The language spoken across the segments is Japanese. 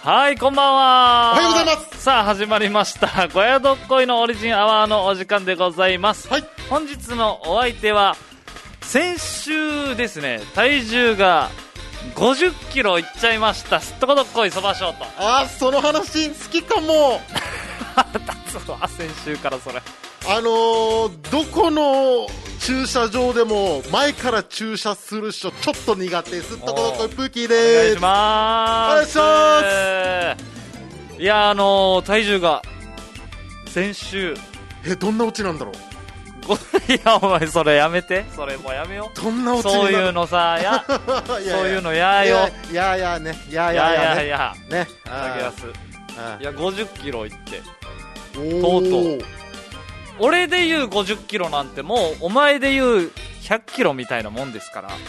はい、こんばんは。 おはようございます。 さあ始まりました小屋どっこいのオリジンアワーのお時間でございます。 はい。 本日のお相手は先週ですね、体重が50キロいっちゃいましたすっとこどっこいそばしょうと。 その話好きかも。 立つわ、先週からそれ。 どこの駐車場でも前から駐車する人ちょっと苦手、すっとこどっこいプーキーお願いしでーす。 まーす。 お願いします。 いや体重が先週どんなオチなんだろう。 いやお前それやめて、それもうやめよう。 どんなオチになる。 そういうのさやいやそういうのやよ。 いやいやね、いやいやね竹安いや50キロいってととうとう俺で言う50キロなんてもうお前で言う100キロみたいなもんですから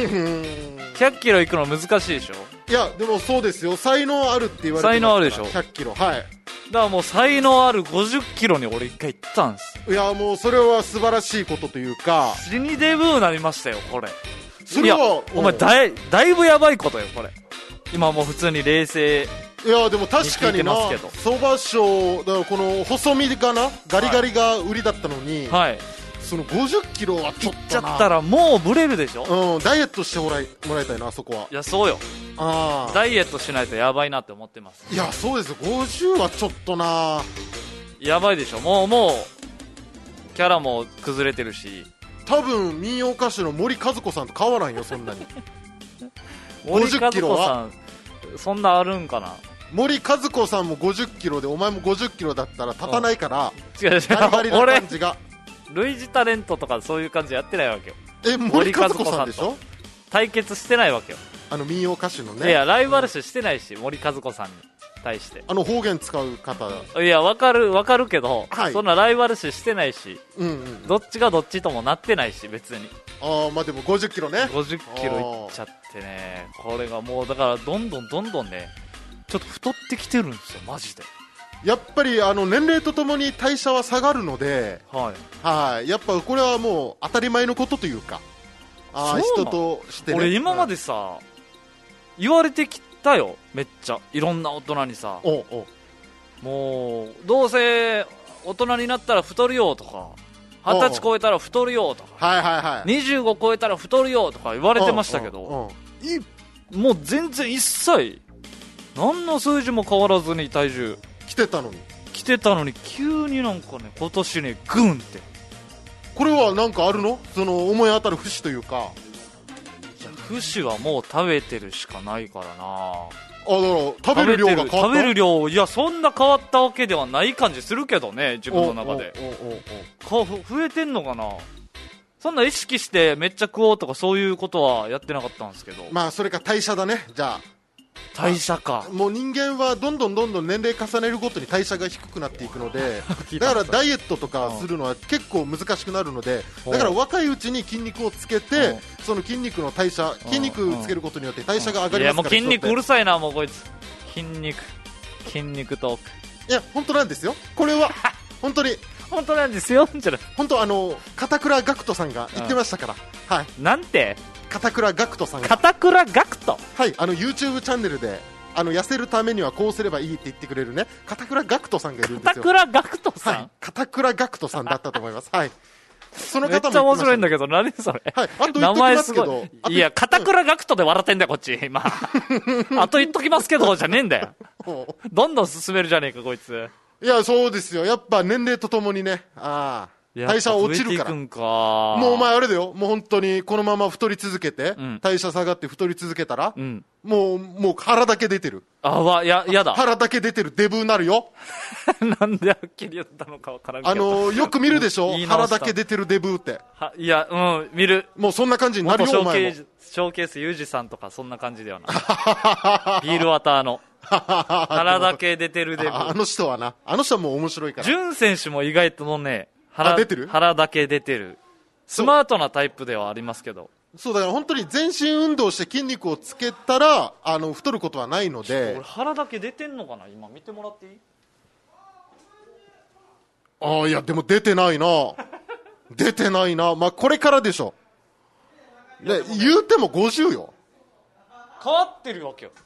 100キロいくの難しいでしょ。 いやでもそうですよ、才能あるって言われてますから。 才能あるでしょ。 100キロ、はい。 だからもう才能ある50キロに俺一回行ったんです。 いやもうそれは素晴らしいことというか、 死にデブーなりましたよこれ。 それは。 いやお前だいぶやばいことよこれ。今もう普通に冷静。 いやでも確かにな、相場賞だからこの細身がなガリガリが売りだったのに、 はい、 その50キロはちょっとな、 いっちゃったらもうブレるでしょ。 ダイエットしてもらいたいな、あそこは。 いやそうよ、ダイエットしないとやばいなって思ってます。 いやそうですよ、50はちょっとな、 やばいでしょ。もうキャラも崩れてるし、 多分民謡歌手の森和子さんと変わらんよそんなに。 森和子さんそんなあるんかな。 森和子さんも50キロでお前も50キロだったら立たないから、 違うガリガリな感じが。 類似タレントとかそういう感じやってないわけよ。 森和子さんでしょ。 対決してないわけよ、 民謡歌手のね。 いやライバル視してないし、森和子さんに対して方言使う方。 いや分かるけど、 はい、 そんなライバル視してないし、どっちがどっちともなってないし別に。 まあでも50キロね、 50キロいっちゃってね、これがもうだからどんどんねちょっと太ってきてるんですよマジで。 やっぱり年齢とともに代謝は下がるので、はい、やっぱこれはもう当たり前のことというか、人としてね。 俺今までさ、言われてきたよめっちゃいろんな大人にさ、もうどうせ大人になったら太るよとか、20歳超えたら太るよとか、25超えたら太るよとか言われてましたけど、もう全然一切何の数字も変わらずに体重来てたのに急になんかね今年ねグンって。 これはなんかあるの、その思い当たる節というか。 いや節はもう食べてるしかないからな。 だから食べる量が変わった。 食べる量、いやそんな変わったわけではない感じするけどね自分の中で。増えてんのかな。そんな意識してめっちゃ食おうとかそういうことはやってなかったんですけど。 まあそれか代謝だね。じゃあ代謝か。 もう人間はどんどん年齢重ねるごとに代謝が低くなっていくのでだからダイエットとかするのは結構難しくなるので、だから若いうちに筋肉をつけて、その筋肉の代謝、筋肉つけることによって代謝が上がりますから。 いやもう筋肉うるさいなもうこいつ。筋肉トーク。 いや本当なんですよこれは。本当に本当なんですよ。 本当片倉学人さんが言ってましたから。はい。 なんて片倉学人さんが。 片倉学人。 はい。YouTube チャンネルで痩せるためにはこうすればいいって言ってくれるね片倉学人さんがいるんですよ。 片倉学人さん。 はい。片倉学人さんだったと思います。はい。その方もめっちゃ面白いんだけど何それ。 はい。あと言っときますけど。 いや片倉学人で笑ってんだよこっち今。あと言っときますけどじゃねえんだよ。どんどん進めるじゃねえかこいつ。 いやそうですよ、やっぱ年齢とともにね、代謝は落ちるから。もうお前あれだよ、もう本当にこのまま太り続けて、代謝下がって太り続けたら、もう腹だけ出てる。 やだ。 腹だけ出てるデブになるよ。 なんではっきり言ったのかわからんけど。よく見るでしょ腹だけ出てるデブって。 いや見る。 もうそんな感じになるよお前も。 ショーケースユージさんとかそんな感じではない。ビールワターの。腹だけ出てるデブ。 あの人はもう面白いから。 ジュン選手も意外とね、 腹だけ出てる。スマートなタイプではありますけど。 そうだから本当に全身運動して筋肉をつけたら太ることはないので。 俺腹だけ出てんのかな今見てもらっていい？ いやでも出てないな。出てないな。まあこれからでしょ。言うても50よ。 変わってるわけよ。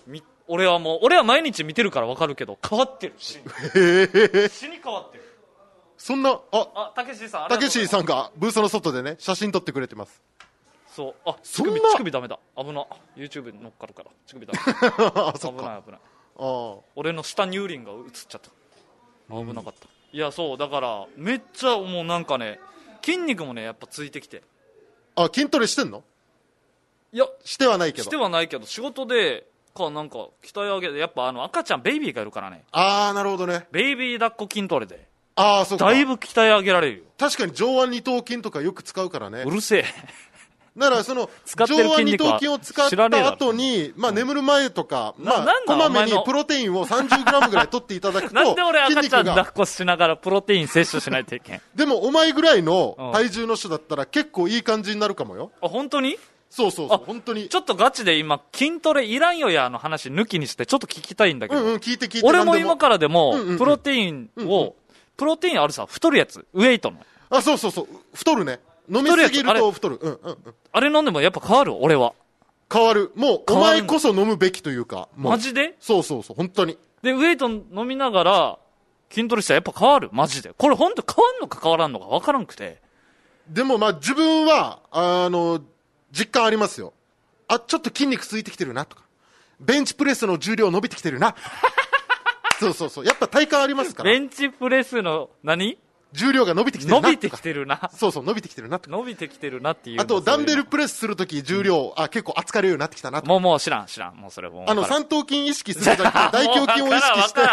俺は毎日見てるから分かるけど、変わってるし。死に変わってる。 そんな、 たけしさん、 たけしさんがブースの外でね、写真撮ってくれてます。 そう。乳首ダメだ。危な。YouTube に乗っかるから。乳首ダメ。危ない。俺の下乳輪が映っちゃった。危なかった。いや、そう、だから、めっちゃもうなんかね、筋肉もね、やっぱついてきて。 筋トレしてんの？ いや、 してはないけど、 仕事で、なんか、鍛え上げて、やっぱ赤ちゃん、ベイビーがいるからね。 なるほどね。 ベイビー抱っこ筋トレで。 そうか。 だいぶ鍛え上げられるよ。 確かに上腕二頭筋とかよく使うからね。 うるせえ。 だからその上腕二頭筋を使った後に、眠る前とか、こまめにプロテインを 30g ぐらい取っていただくとなんで俺赤ちゃん抱っこしながらプロテイン摂取しないといけん。 でもお前ぐらいの体重の人だったら結構いい感じになるかもよ。 本当に？ そう本当に。 ちょっとガチで今筋トレいらんよやの話抜きにしてちょっと聞きたいんだけど。 聞いて。 俺も今からでもプロテインあるさ、太るやつ、ウェイトの。 そう太るね。飲みすぎると太る。 あれ飲んでもやっぱ変わる？俺は。 変わる。もう、お前こそ飲むべきというか。 マジで？ そう、本当に。 で、ウェイト飲みながら、筋トレしたらやっぱ変わる？マジで。これ本当変わんのか変わらんのか分からんくて。 でも自分は、実感ありますよ。ちょっと筋肉ついてきてるなとか。ベンチプレスの重量伸びてきてるな。そう。やっぱ体感ありますから。 ベンチプレスの重量が伸びてきてるな。 伸びてきてるな。 伸びてきてるなとか。 伸びてきてるなっていう。 あと、ダンベルプレスするとき重量、結構扱れるようになってきたなとか。 もう知らん。もうそれもう。 三頭筋意識するじゃなくて、大胸筋を意識して。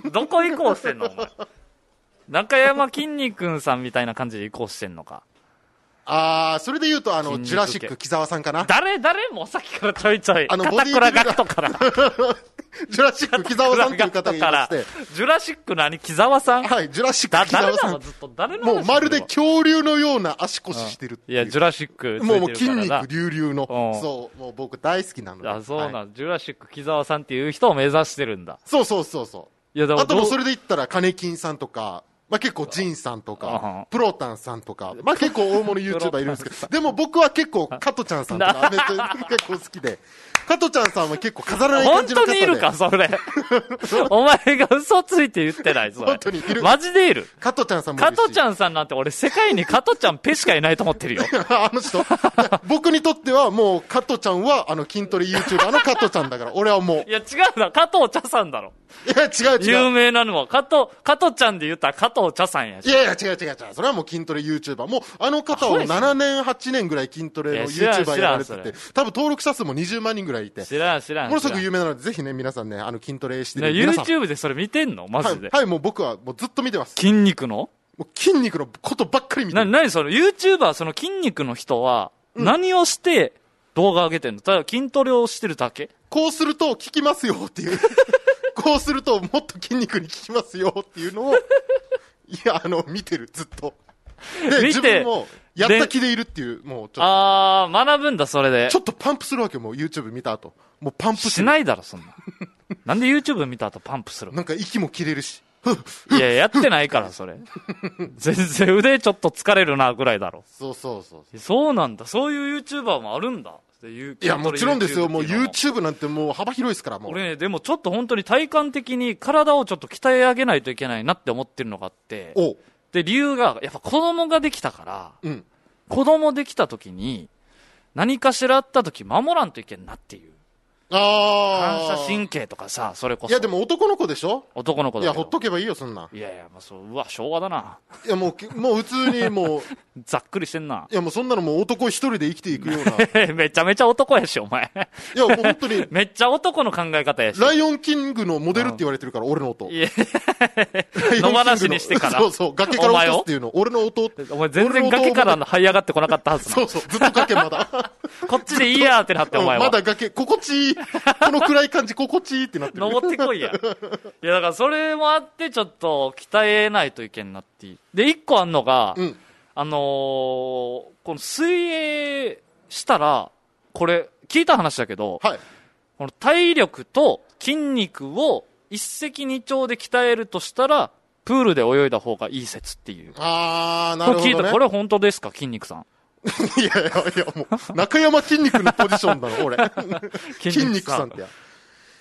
どこ移行してんのお前。中山きんに君さんみたいな感じで移行してんのか。 それで言うと、ジュラシック木沢さんかな。 誰もうさっきからちょいちょい。片倉学徒から。 ジュラシック木沢さんという方がいまして。 ジュラシック木沢さん？ はい、ジュラシック木沢さん。 誰もうまるで恐竜のような足腰してるっていう。 いや、ジュラシック。 もう筋肉隆々の。そう、もう僕大好きなので。 そうなん、ジュラシック木沢さんっていう人を目指してるんだ。 そう。いや、あともそれで言ったら、金金さんとか、結構ジンさんとか、プロタンさんとか、結構大物 YouTuber いるんですけど、でも僕は結構加トちゃんさんとか、結構好きで、加トちゃんさんは結構飾らない感じの方で。 本当にいるか、それ。お前が嘘ついて言ってない、それ。 本当にいる。 マジでいる。 加トちゃんさんもいるし。 加トちゃんさんなんて俺世界に加トちゃんペしかいないと思ってるよ。 あの人僕にとってはもう加トちゃんは筋トレ YouTuber の加トちゃんだから、俺はもう。 いや違うな、加藤茶さんだろ。 いや違う。 有名なのは加藤ちゃんで言ったら加藤茶さんやし。 いや違う。それはもう筋トレ YouTuber。もう方は7年、8年ぐらい筋トレの YouTuber やられてて、多分登録者数も20万人ぐらいいて。 知らん。 ものすごく有名なので、ぜひね、皆さんね、筋トレしてる。 YouTube でそれ見てんのマジで。 はい、もう僕はもうずっと見てます。 筋肉のことばっかり見てる。 何その YouTuber、その筋肉の人は、何をして動画上げてんの？ただ筋トレをしてるだけ？ こうすると効きますよっていう。こうするともっと筋肉に効きますよっていうのを、見てる、ずっと。で、自分も、やった気でいるっていう、もうちょっと。 学ぶんだ、それで。 ちょっとパンプするわけよ、もう YouTube 見た後。もうパンプしないだろ、そんな。なんで YouTube 見た後パンプする？ なんか息も切れるし。 いや、やってないから、それ。全然腕ちょっと疲れるな、ぐらいだろ。 そう。 そうなんだ。そういう YouTuber もあるんだ。 いや、もちろんですよ。もう YouTube なんてもう幅広いですから、もう。 俺ね、でもちょっと本当に体感的に体をちょっと鍛え上げないといけないなって思ってるのがあって。で、理由が、やっぱ子供ができたから、子供できた時に、何かしらあった時守らんといけんなっていう。反射神経とかさ、それこそ。 いや、でも男の子でしょ？ 男の子だけど。 いや、ほっとけばいいよ、そんな。 いや、うわ、昭和だな。 いや、もう普通にもう。 ざっくりしてんな。 いや、もうそんなのもう男一人で生きていくような。 めちゃめちゃ男やし、お前。 いや、もう本当に。 めっちゃ男の考え方やし。 ライオンキングのモデルって言われてるから、俺の音。 いや、野放しにしてから。 そう、崖から落とすっていうの。俺の音。 お前全然崖から這い上がってこなかったはずな。そう、ずっと崖まだ。 こっちでいいやってなって、お前は。 まだ崖、心地いい。この暗い感じ、心地いいってなってる。 登ってこいや。いや、だからそれもあって、ちょっと鍛えないといけんなっていう。で、一個あんのが、この水泳したら、これ、聞いた話だけど、この体力と筋肉を一石二鳥で鍛えるとしたら、プールで泳いだ方がいい説っていう。 なるほど、ね。 これ聞いた、これ本当ですか、筋肉さん。 いや、もう、中山筋肉のポジションだろ、俺。筋肉さんってや。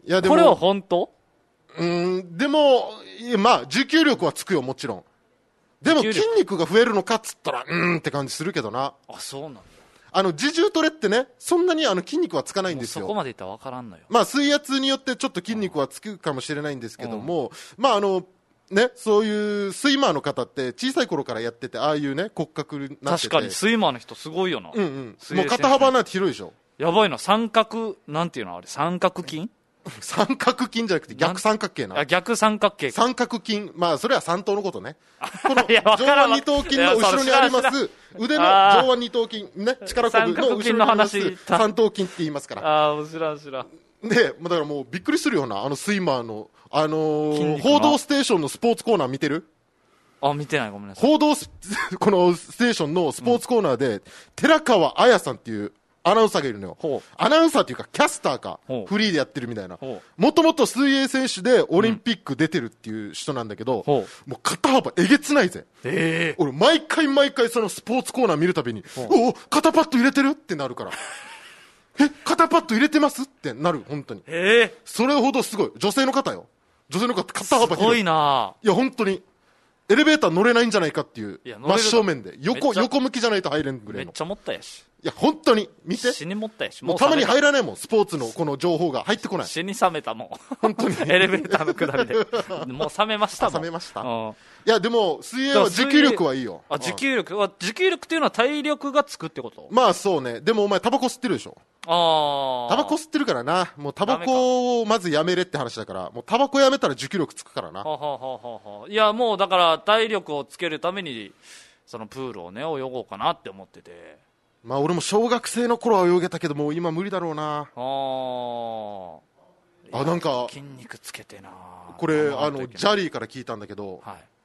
いやでもこれは本当？ でも、まあ、持久力はつくよ、もちろん。でも、筋肉が増えるのかっつったら、って感じするけどな。 あ、そうなんだ。 自重トレってね、そんなに筋肉はつかないんですよ。 そこまでいったら分からんのよ。 まあ、水圧によってちょっと筋肉はつくかもしれないんですけども、まあ、ね、そういうスイマーの方って小さい頃からやってて、ああいうね、骨格になってて。 確かに、スイマーの人すごいよな。 もう肩幅なんて広いでしょ。 やばいな、三角、なんていうのあれ、三角筋三角筋じゃなくて逆三角形な。 逆三角形。 三角筋。まあ、それは三頭のことね。この上腕二頭筋の後ろにあります、腕の上腕二頭筋、ね、力こぶの後ろにあります、三頭筋って言いますから。 ああ、知らん。 で、だからもうびっくりするような、スイマーの、報道ステーションのスポーツコーナー見てる？ あ、見てない、ごめんなさい。 このステーションのスポーツコーナーで、寺川綾さんっていうアナウンサーがいるのよ。アナウンサーっていうか、キャスターか、フリーでやってるみたいな。もともと水泳選手でオリンピック出てるっていう人なんだけど、もう肩幅えげつないぜ。俺、毎回そのスポーツコーナー見るたびに、お肩パッド入れてるってなるから。肩パッド入れてますってなる、本当に。それほどすごい。女性の方よ。女性の方、肩幅広い。 すごいな。 いや、本当に。エレベーター乗れないんじゃないかっていう。真正面で。横向きじゃないと入れんぐらいの。 めっちゃ持ったやし。 いや、本当に。見て。 死に持ったやし。 もうたまに入らないもん。スポーツのこの情報が入ってこない。 死に冷めたもん。 本当に。 エレベーターの下りで。もう冷めましたもん。 冷めました。いや、でも、水泳は持久力はいいよ。 持久力っていうのは体力がつくってこと？ まあそうね。でもお前タバコ吸ってるでしょ。タバコ吸ってるからな。もうタバコをまずやめれって話だから、もうタバコやめたら持久力つくからな。 いや、もうだから体力をつけるために、そのプールをね、泳ごうかなって思ってて。 まあ俺も小学生の頃は泳げたけど、もう今無理だろうな。なんか、 筋肉つけてな。 これ、ジャリーから聞いたんだけど、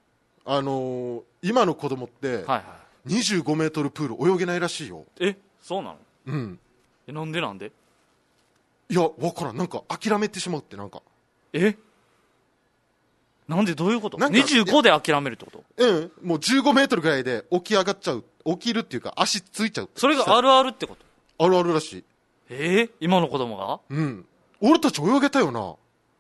今の子供って、25メートルプール泳げないらしいよ。 そうなの？ うん。 なんでいや、わからん。なんか諦めてしまうってなんか。 なんでどういうこと？ 25 で諦めるってこと？ もう15メートルぐらいで起き上がっちゃう。起きるっていうか足ついちゃう。 それがあるあるってこと？ あるあるらしい。今の子供が？ 俺たち泳げたよな。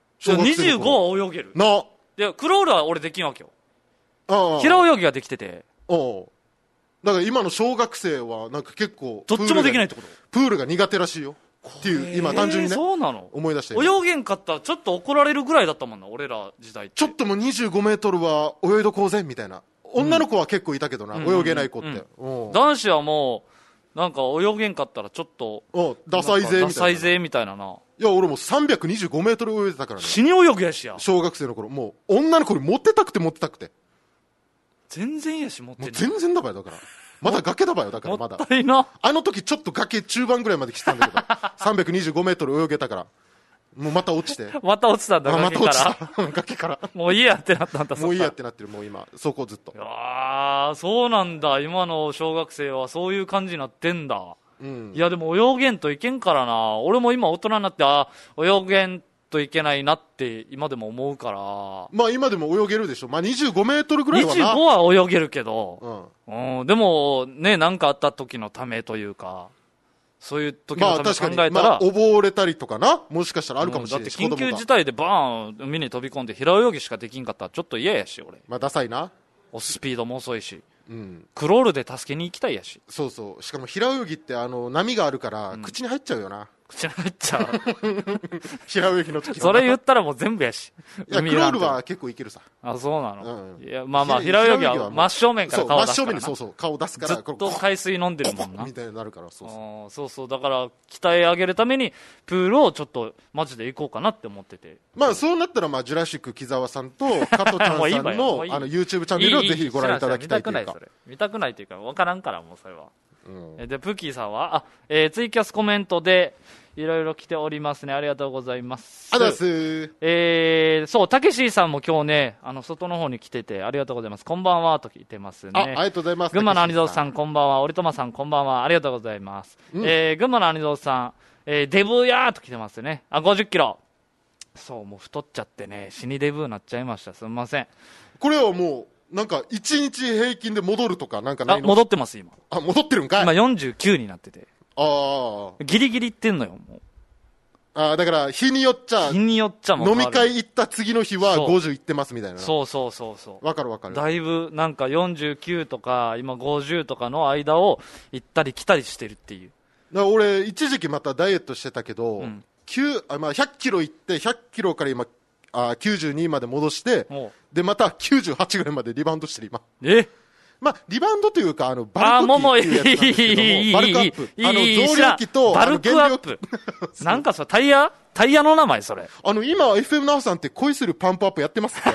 25は泳げる。 な。 で、クロールは俺できんわけよ。平泳ぎができてて。 だから今の小学生はなんか結構どっちもできないってこと？ プールが苦手らしいよっていう今単純にね、 そうなの？ 思い出して泳げんかったらちょっと怒られるぐらいだったもんな、俺ら時代って。 ちょっともう25メートルは泳いどこうぜみたいな。女の子は結構いたけどな、泳げない子って、 男子はもうなんか泳げんかったらちょっとダサいぜみたいなな。 いや俺も325メートル泳いでたからね。 死に泳ぐやしや。 小学生の頃もう女の子に持ってたくて全然やし持ってない。全然だばよ。だからまだ崖だばよ。だからまだもったいな。 あの時ちょっと崖中盤ぐらいまで来てたんだけど325メートル泳げたからもうまた落ちてまた落ちたんだ。 また落ちた崖からもういいやってなったんだ。 もういいやってなってる。もう今そこずっと。 そうなんだ。今の小学生はそういう感じになってんだ。いやでも泳げんといけんからな。俺も今大人になって泳げんといけないなって今でも思うから。 まあ今でも泳げるでしょ。まあ25メートルぐらいはな。 25は泳げるけど、でもね、何かあった時のためというか、そういう時のため考えたら、 溺れたりとかな、もしかしたらあるかもしれない。 だって緊急事態でバーン海に飛び込んで平泳ぎしかできんかったらちょっと嫌やし、俺。 まあダサいな。 スピードも遅いし、クロールで助けに行きたいやし。 そうそう。しかも平泳ぎって波があるから、口に入っちゃうよな。 口に入っちゃう。 平泳ぎの時は。 それ言ったらもう全部やし。 いや、クロールは結構いけるさ。 そうなの？いや、まあ平泳ぎは真正面から顔出すから。 真正面に顔出すから。 ずっと海水飲んでるもんな。 みたいになるから、 そう。だから、鍛え上げるために、プールをちょっと、マジで行こうかなって思ってて。 まあ、そうなったら、ジュラシック木沢さんと、加藤ちゃんさんの、YouTube チャンネルをぜひご覧いただきたいというか。 見たくないというか、わからんから、もうそれは。で、プッキーさんは、ツイキャスコメントで、いろいろ来ておりますね。ありがとうございます。 ありがとうございます。 そう、たけしさんも今日ね、外の方に来てて、ありがとうございます。こんばんは、と聞いてますね。 ありがとうございます。 群馬の兄蔵さん、こんばんは。俺とまさん、こんばんは。ありがとうございます。群馬の兄蔵さん、デブやーと来てますね。50キロ。そう、もう太っちゃってね、死にデブになっちゃいました。すみません。 これはもう、なんか、1日平均で戻るとか、なんかないの？ 戻ってます、今。 戻ってるんかい？ 今49になってて。 ギリギリいってんのよ、もう。 だから日によっちゃ日によっちゃも変わる。 飲み会行った次の日は50行ってますみたいな。 そうそうそうそう。 わかるわかる。 だいぶなんか49とか今50とかの間を行ったり来たりしてるっていう。 だから俺一時期またダイエットしてたけど、100キロ行って100キロから今92まで戻して、でまた98ぐらいまでリバウンドしてる今。まあ、リバウンドというか、バルク期っていうやつなんですけども、バルクアップ。増量期と、 バルクアップ。なんかタイヤの名前それ。 今、FM ナウさんって恋するパンプアップやってますって。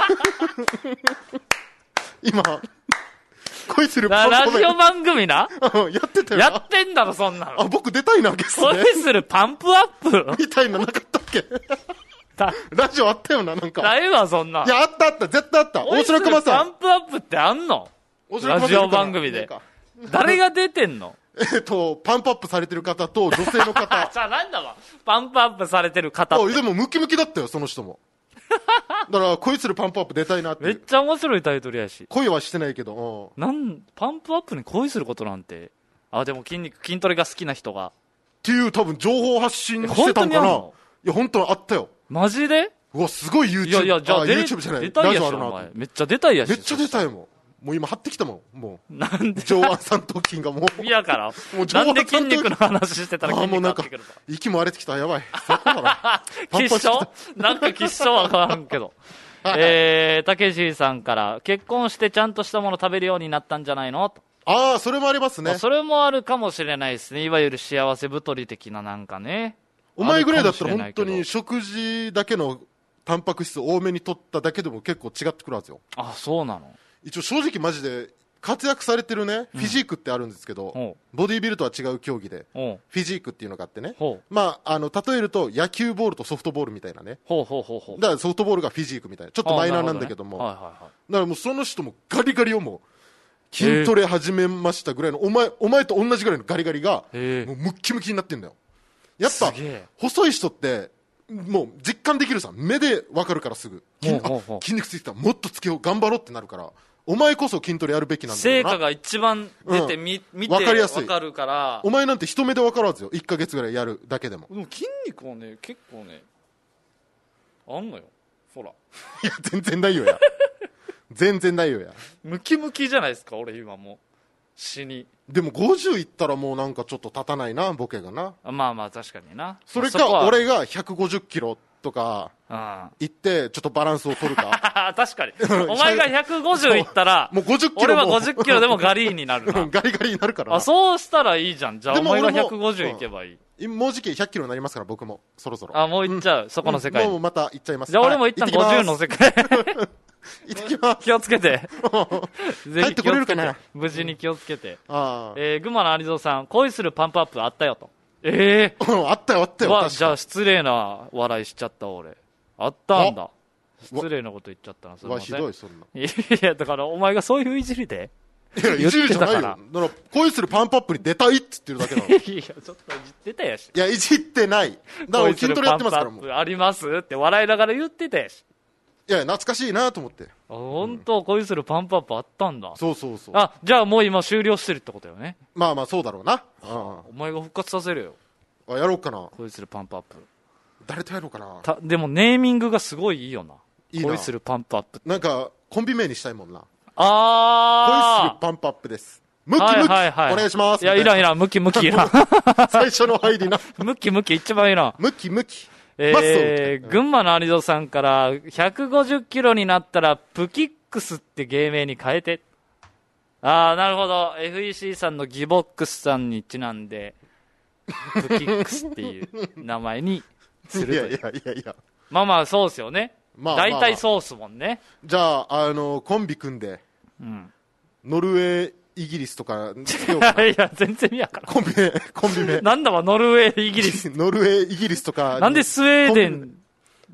今、恋するパンプアップ。 ラジオ番組なやってたよ。 やってんだろ、そんなの。 僕出たいな、ゲストで。 恋するパンプアップみたいななかったっけラジオあったよな、なんか。 ないわ、そんな。 いや、あった、絶対あった。大城熊さん。 パンプアップってあんのラジオ番組で。誰が出てんのパンプアップされてる方と女性の方。 じゃあなんだわ。パンプアップされてる方って。 でもムキムキだったよ、その人も。だから、恋するパンプアップ出たいなって。 めっちゃ面白いタイトルやし。 恋はしてないけど。 パンプアップに恋することなんて。でも筋トレが好きな人が。 っていう多分情報発信してたんかな。いや、本当にあったよ。 マジでうわ、すごい YouTube。 いや、じゃあ YouTube じゃない。 出たいやし、お前。めっちゃ出たいやし。 めっちゃ出たいもん。もう今張ってきたもん。もう。 なんで上腕三頭筋がもう。 いやから。なんで筋肉の話してたら筋肉がってくるか。 息も荒れてきた。やばい。そこだな。 吉祥なんか吉祥は変わらんけど。たけしさんから、結婚してちゃんとしたもの食べるようになったんじゃないのと。 それもありますね。 それもあるかもしれないですね。いわゆる幸せ太り的ななんかね。 お前ぐらいだったら本当に食事だけのタンパク質多めに取っただけでも結構違ってくるはずよ。 そうなの。 一応正直マジで活躍されてるね、フィジークってあるんですけど、ボディービルとは違う競技で、フィジークっていうのがあってね、まあ、例えると野球ボールとソフトボールみたいなね。だからソフトボールがフィジークみたいな。ちょっとマイナーなんだけども。だからもうその人もガリガリをもう、筋トレ始めましたぐらいの、お前と同じぐらいのガリガリが、もうムッキムキになってんだよ。やっぱ、細い人って、もう実感できるさ。目で分かるからすぐ。筋肉ついてたらもっとつけよう、頑張ろうってなるから、お前こそ筋トレやるべきなんだよな。 成果が一番出て見て分かりやすい。 分かるから。 お前なんて一目で分かるはずよ。1ヶ月ぐらいやるだけでも。 でも筋肉はね、結構ね、あんのよ。ほら。 いや、全然ないよや。全然ないよや。 ムキムキじゃないですか、俺今もう。死に。 でも50いったらもうなんかちょっと立たないな、ボケがな。 まあまあ確かにな。 それか、俺が150キロとか、行って、ちょっとバランスを取るか。 確かに。お前が150いったら、 もう50キロ俺は50キロでもガリーになるな。 ガリガリになるから。 そうしたらいいじゃん。じゃあお前が150いけばいい。 もうじき100キロになりますから、僕も。そろそろ。 もういっちゃう。そこの世界。 もうまた行っちゃいます。 じゃあ俺も一旦50の世界。 行ってきます。 気をつけて。 ぜひ気をつけて。 無事に気をつけて。群馬の有蔵さん、恋するパンプアップあったよと。あったよ、あったよ。 じゃあ失礼な笑いしちゃった俺。あったんだ。失礼なこと言っちゃったな、それ。 ひどい、そんな。 いや、だからお前がそういういじりで。 いや、いじりじゃないよ。だから、恋するパンプアップに出たいっつってるだけだろ。 いや、ちょっといじってたやし。 いや、いじってない。だから筋トレやってますからもう。 ありますって笑いながら言ってたやし。 いや、懐かしいなと思って。 本当、恋するパンプアップあったんだ。 そうそうそう。 じゃあもう今終了してるってことよね。 まあまあ、そうだろうな。 お前が復活させるよ。 やろうかな。 恋するパンプアップ。 誰とやろうかな。 でもネーミングがすごいいいよな。恋するパンプアップ。 なんか、コンビ名にしたいもんな。 恋するパンプアップです。ムキムキ、お願いします。 いや、いらん、ムキムキいらん。 最初の入りな。 ムキムキ一番いらん。 ムキムキ。 群馬の有蔵さんから150キロになったらプキックスって芸名に変えて。なるほど。FEC さんのギボックスさんにちなんで、プキックスっていう名前にするという。 いや。 まあまあ、そうですよね。大体そうっすもんね。 じゃあ、コンビ組んで、ノルウェー、イギリスとかつけようかな。 いや、全然嫌から。 コンビ名。 なんだわ、ノルウェー、イギリス。 ノルウェー、イギリスとか。 なんでスウェーデン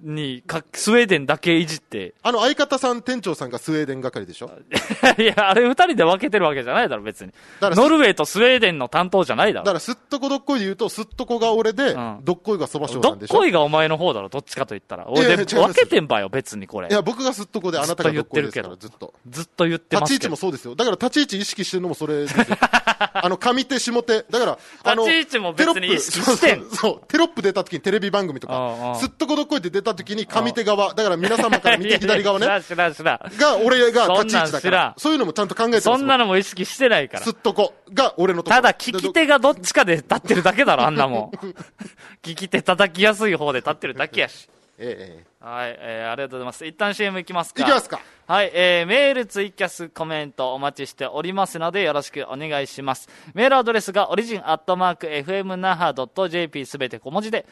にスウェーデンだけいじって。 相方さん、店長さんがスウェーデン係でしょいや、あれ二人で分けてるわけじゃないだろ、別に。ノルウェーとスウェーデンの担当じゃないだろ。 だから、すっとこどっこいで言うと、すっとこが俺で、どっこいがそばしょうなんでしょ。 どっこいがお前の方だろ、どっちかと言ったら。俺で分けてんばよ、別にこれ。 いや、僕がすっとこで、あなたがどっこいですから、ずっと。 ずっと言ってますけど。 立ち位置もそうですよ。だから、立ち位置意識してるのもそれですよ。上手、下手。だから、 立ち位置も別に意識してん。 そう、テロップ出た時にテレビ番組とか、すっとこどっこいって出た時に上手側、だから皆様から見て左側ね。が、俺が立ち位置だから。そういうのもちゃんと考えてます。 そんなのも意識してないから。 すっとこが俺のところ。 ただ、利き手がどっちかで立ってるだけだろ、あんなもん。利き手叩きやすい方で立ってるだけやし。はい、ありがとうございます。一旦 CM いきますか。 いきますか。 はい、メール、ツイキャス、コメントお待ちしておりますのでよろしくお願いします。メールアドレスがorigin@fmnaha.jp すべて小文字で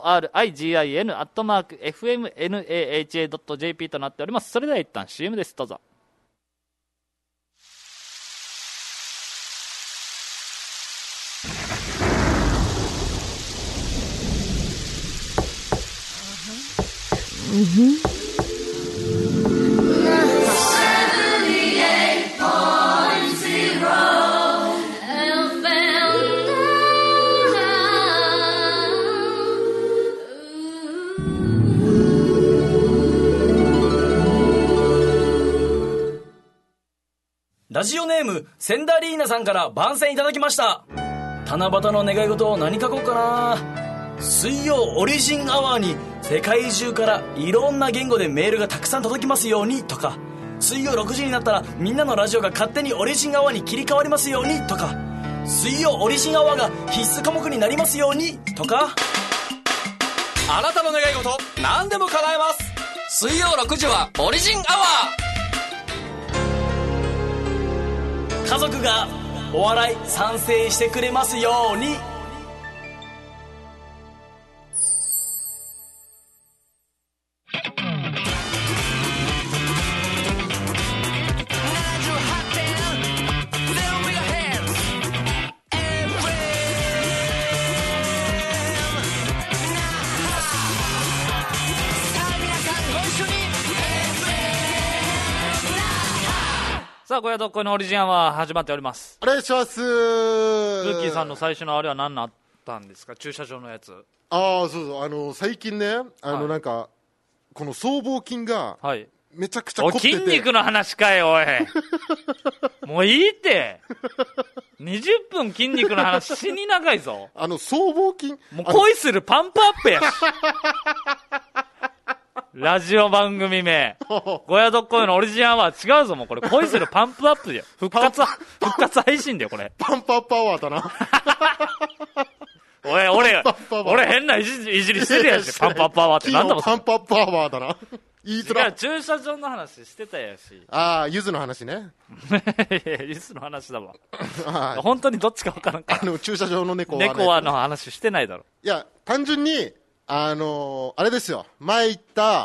origin@fmnaha.jp となっております。それでは一旦 CM です。どうぞ。 ラジオネームセンダリーナさんから番宣いただきました。七夕の願い事を何書こうかな。水曜オリジンアワーに世界中からいろんな言語でメールがたくさん届きますようにとか、水曜6時になったらみんなのラジオが勝手にオリジンアワーに切り替わりますようにとか、水曜オリジンアワーが必須科目になりますようにとか。 あなたの願い事何でも叶えます。水曜6時はオリジンアワー。 家族がお笑い賛成してくれますように。 さあ、小屋どっこいのオリジンアワー始まっております。 お願いします。ルーキーさんの最初のあれは何なったんですか？駐車場のやつ。 ああ、そうそう、最近ね、なんかこの僧帽筋がめちゃくちゃ凝ってて、 筋肉の話かい、おい。もういいって。20分筋肉の話死に長いぞ。 僧帽筋、 もう恋するパンプアップやし。ラジオ番組名。小屋どっこいのオリジンアワー違うぞ、もうこれ。恋するパンプアップだよ。復活配信だよ、これ。 パンプアップアワーだな。 俺変ないじりしてるやし、パンプアップアワーってなんだろう。 パンプアップアワーだな。言いづらい。 駐車場の話してたやし。 ああ、ゆずの話ね。 ゆずの話だわ。本当にどっちか分からんから。 駐車場の猫はの話してないだろ。 いや、単純に、あれですよ。前言った、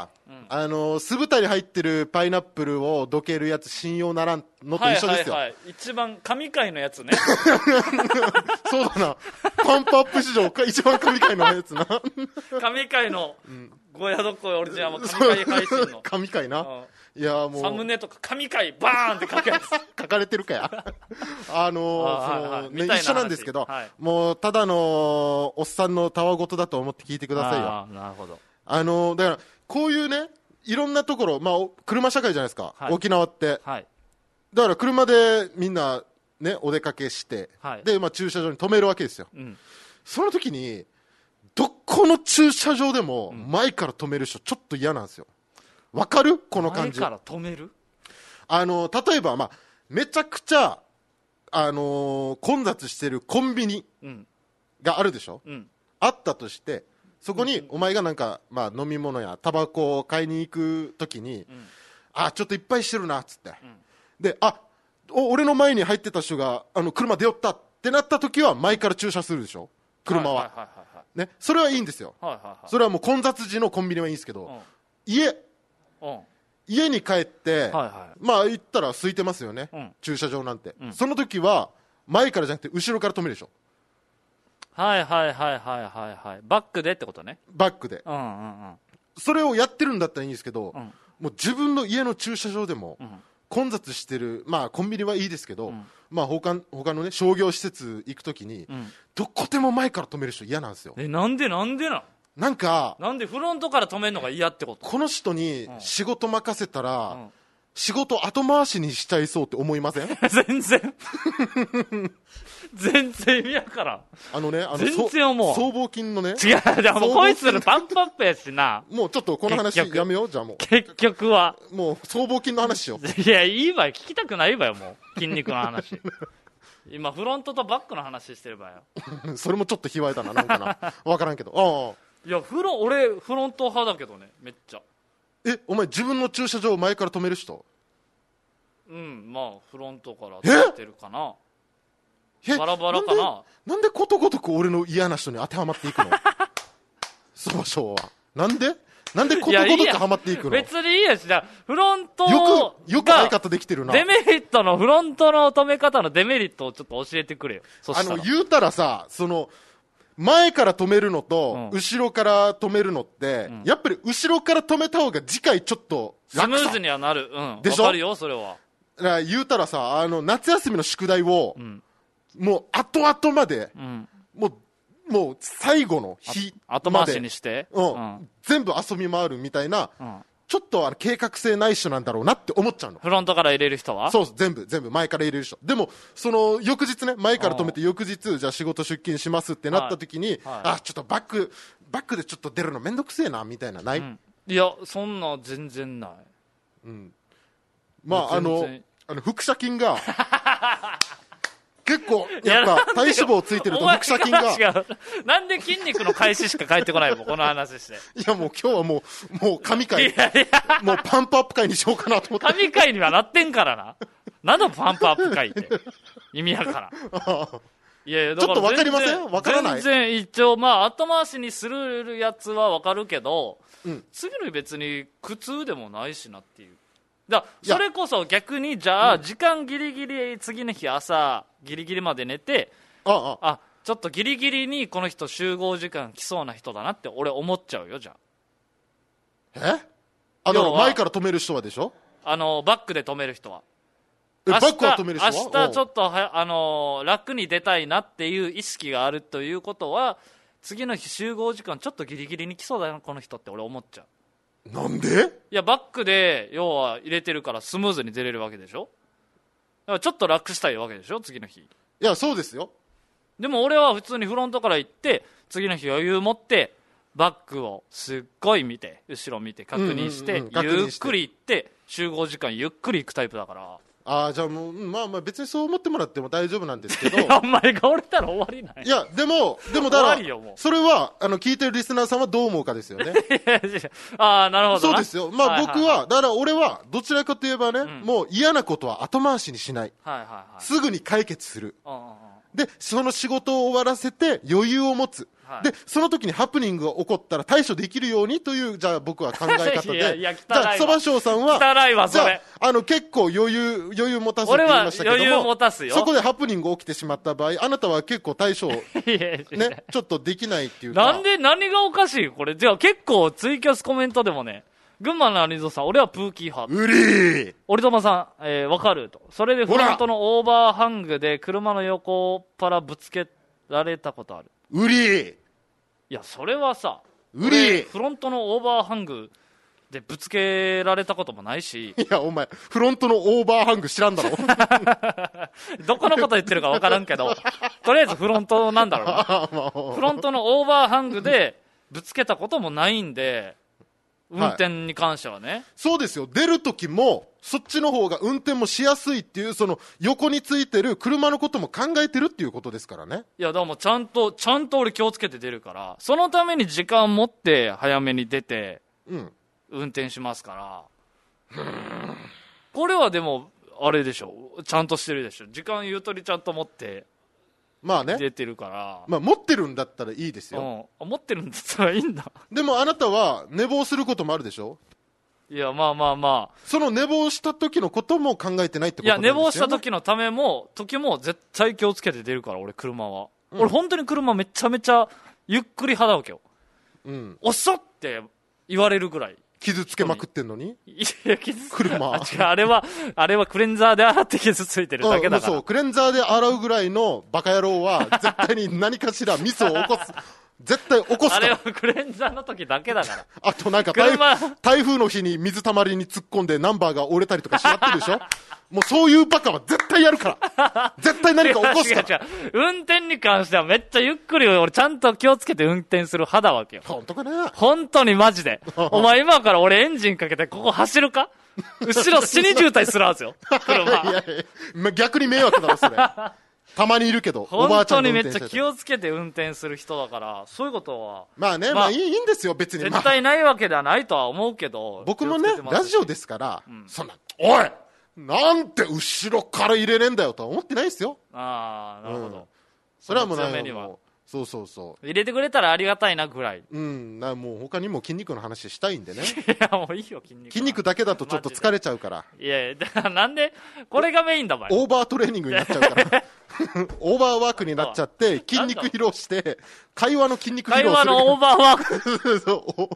酢豚に入ってるパイナップルをどけるやつ信用ならんのと一緒ですよ。 一番神回のやつね。 そうだな。パンプアップ史上一番神回のやつな。 神回の、小屋どっこいオリジンアワー神回配信の。 神回な。いやもう。 サムネとか神回バーンって書くやつ。 書かれてるかや。一緒なんですけど、もうただのおっさんのたわごとだと思って聞いてくださいよ。 なるほど。 だから、こういうね、いろんなところ、まあ、車社会じゃないですか、沖縄って。だから車でみんな、ね、お出かけして、で、まあ、駐車場に止めるわけですよ。その時に、どこの駐車場でも前から止める人、ちょっと嫌なんですよ。わかる？この感じ。 前から止める？ 例えば、まあ、めちゃくちゃ、混雑してるコンビニがあるでしょ、あったとして、そこにお前がなんか、まあ、飲み物やタバコを買いに行くときに、ちょっといっぱいしてるなっつって、で、俺の前に入ってた人が車出よったってなったときは前から駐車するでしょ、車は。ね、それはいいんですよ。それはもう混雑時のコンビニはいいんですけど、家に帰って、まあ言ったら空いてますよね、駐車場なんて。その時は前からじゃなくて後ろから止めるでしょ。バックでってことね。 バックで。 それをやってるんだったらいいんですけど、 うんもう自分の家の駐車場でも、 うん混雑してる、まあコンビニはいいですけど、 うんまあ他のね商業施設行くときに、 うんどこでも前から止める人嫌なんですよ。 なんでなんかなんでフロントから止めるのが嫌ってこと？ この人に仕事任せたら、 うん仕事後回しにしちゃいそうって思いません？ 全然意味やから全然思う僧帽筋のね、 違う、じゃあもうこいつのパンプアップやしな。 もうちょっとこの話結局やめよう。じゃあも結局はう僧帽筋の話しよいや、いいわよ、聞きたくないわよ、もう筋肉の話今フロントとバックの話してるわよ。 うそれもちょっと卑猥だな、なんかな分からんけど。ああ、 いや、俺フロント派だけどね、めっちゃ。 お前自分の駐車場を前から止める人？ まあフロントから止めてるかな。バラバラかな。 なんでことごとく俺の嫌な人に当てはまっていくの？そばしょうはなんでことごとくはまっていくの？ 別にいいやし、じゃあフロントよく相方できてるな。 デメリットのフロントの止め方のデメリットをちょっと教えてくれよ。そしたら言うたらさ、その前から止めるのと、 うん後ろから止めるのって、やっぱり後ろから止めた方が次回ちょっと楽さスムーズにはなる。 でしょ？ わかるよ、それは。 だから言うたらさ、夏休みの宿題を、 んもう後々まで、 うん。 もう最後の日後回しにして。 全部遊び回るみたいな、 うんちょっと計画性ない人なんだろうなって思っちゃうの。 フロントから入れる人はそう、全部前から入れる人。でもその翌日ね、前から止めて翌日じゃあ仕事出勤しますってなった時に、 はいちょっとバックでちょっと出るのめんどくせえなみたいなない？ いや、そんな全然ない。 まあ全然腹斜筋が結構やっぱ体脂肪ついてると腹斜筋が、 違う。なんで筋肉の開始しか返ってこないもん、この話して。 いやもう今日はもう神回、もうパンプアップ回にしようかなと思って。 神回にはなってんからな。なんだパンプアップ回って意味やから。いやいや、だからちょっとわかりません？わからない？ 全然一応まあ後回しにするやつはわかるけど、次の日別に苦痛でもないしなっていう。それこそ逆にじゃあ時間ギリギリ次の日朝ギリギリまで寝て、ちょっとギリギリにこの人集合時間来そうな人だなって俺思っちゃうよ。じゃあ前から止める人はでしょ？ バックで止める人はバックは止める人は明日ちょっと楽に出たいなっていう意識があるということは、次の日集合時間ちょっとギリギリに来そうだなこの人って俺思っちゃう。 なんで？ いや、バックで要は入れてるからスムーズに出れるわけでしょ。だからちょっと楽したいわけでしょ、次の日。 いやそうですよ。 でも俺は普通にフロントから行って次の日余裕持ってバックをすっごい見て後ろ見て確認して、ゆっくり行って集合時間ゆっくり行くタイプだから。 じゃあもうまあ別にそう思ってもらっても大丈夫なんですけどお前が折れたら終わりない。 いやでもだからそれは聞いてるリスナーさんはどう思うかですよね。 なるほど。 そうですよ。まあ僕はだから俺はどちらかといえばね、もう嫌なことは後回しにしない、すぐに解決する、でその仕事を終わらせて余裕を持つ、でその時にハプニングが起こったら対処できるようにというじゃあ僕は考え方でじゃあそばしょうさんは汚いわそれ。 結構余裕持たすって言いましたけども、 俺は余裕持たすよ。 そこでハプニング起きてしまった場合あなたは結構対処ねちょっとできないっていうか。 なんで何がおかしいこれ。じゃあ結構ツイキャスコメントでもね、群馬のアニゾさん俺はプーキー派、 うりー折友さん、わかると。それでフロントのオーバーハングで車の横からぶつけられたことある。 うりー。 いやそれはさ、 うりフロントのオーバーハングでぶつけられたこともないし。 いやお前フロントのオーバーハング知らんだろどこのこと言ってるか分からんけどとりあえずフロントなんだろうなフロントのオーバーハングでぶつけたこともないんで、運転に関してはね、 そうですよ。出る時もそっちの方が運転もしやすいっていう、その横についてる車のことも考えてるっていうことですからね。 いやだからもうちゃんと俺気をつけて出るから、そのために時間持って早めに出て運転しますから。これはでもあれでしょ、ちゃんとしてるでしょ。時間ゆとりちゃんと持ってまあね、 出てるから。 まあ持ってるんだったらいいですよ。 持ってるんだったらいいんだ。 でもあなたは寝坊することもあるでしょ。 いやまあその寝坊した時のことも考えてないってこといやなんですよね。 寝坊した時のためも時も絶対気をつけて出るから俺車は、俺本当に車めちゃめちゃゆっくり派だわけよ。遅って言われるぐらい。 傷つけまくってんのに。 いや、傷車。 違う、あれはクレンザーで洗って傷ついてるだけだから。 そう、クレンザーで洗うぐらいのバカ野郎は、絶対に何かしらミスを起こす。絶対起こすから。 あれはクレンザーの時だけだから。 あとなんか台風の日に水たまりに突っ込んでナンバーが折れたりとかしまってるでしょ。もうそういうバカは絶対やるから。絶対何か起こすから。 違う。運転に関してはめっちゃゆっくり、俺ちゃんと気をつけて運転する派だわけよ。 本当かね。 本当にマジで。お前今から俺エンジンかけてここ走るか？後ろ死に渋滞するはずよ。車。 いや逆に迷惑だろ、それ。たまにいるけど、おばあちゃんの運転してて。 本当にめっちゃ気をつけて運転する人だから、そういうことは。 まあね、まあいいんですよ、別に。 絶対ないわけではないとは思うけど。 僕もね、ラジオですから、そんな、おいなんて後ろから入れねえんだよとは思ってないですよ。 ああ、なるほど。 それはもうないよ。そう。 入れてくれたらありがたいなぐらい。 もう他にも筋肉の話したいんでね。 いや、もういいよ、筋肉。 筋肉だけだとちょっと疲れちゃうから。 いやだからなんで、これがメインだ、お前。 オーバートレーニングになっちゃうから。オーバーワークになっちゃって、筋肉披露して、会話の筋肉披露する。 会話のオーバーワーク。 そう。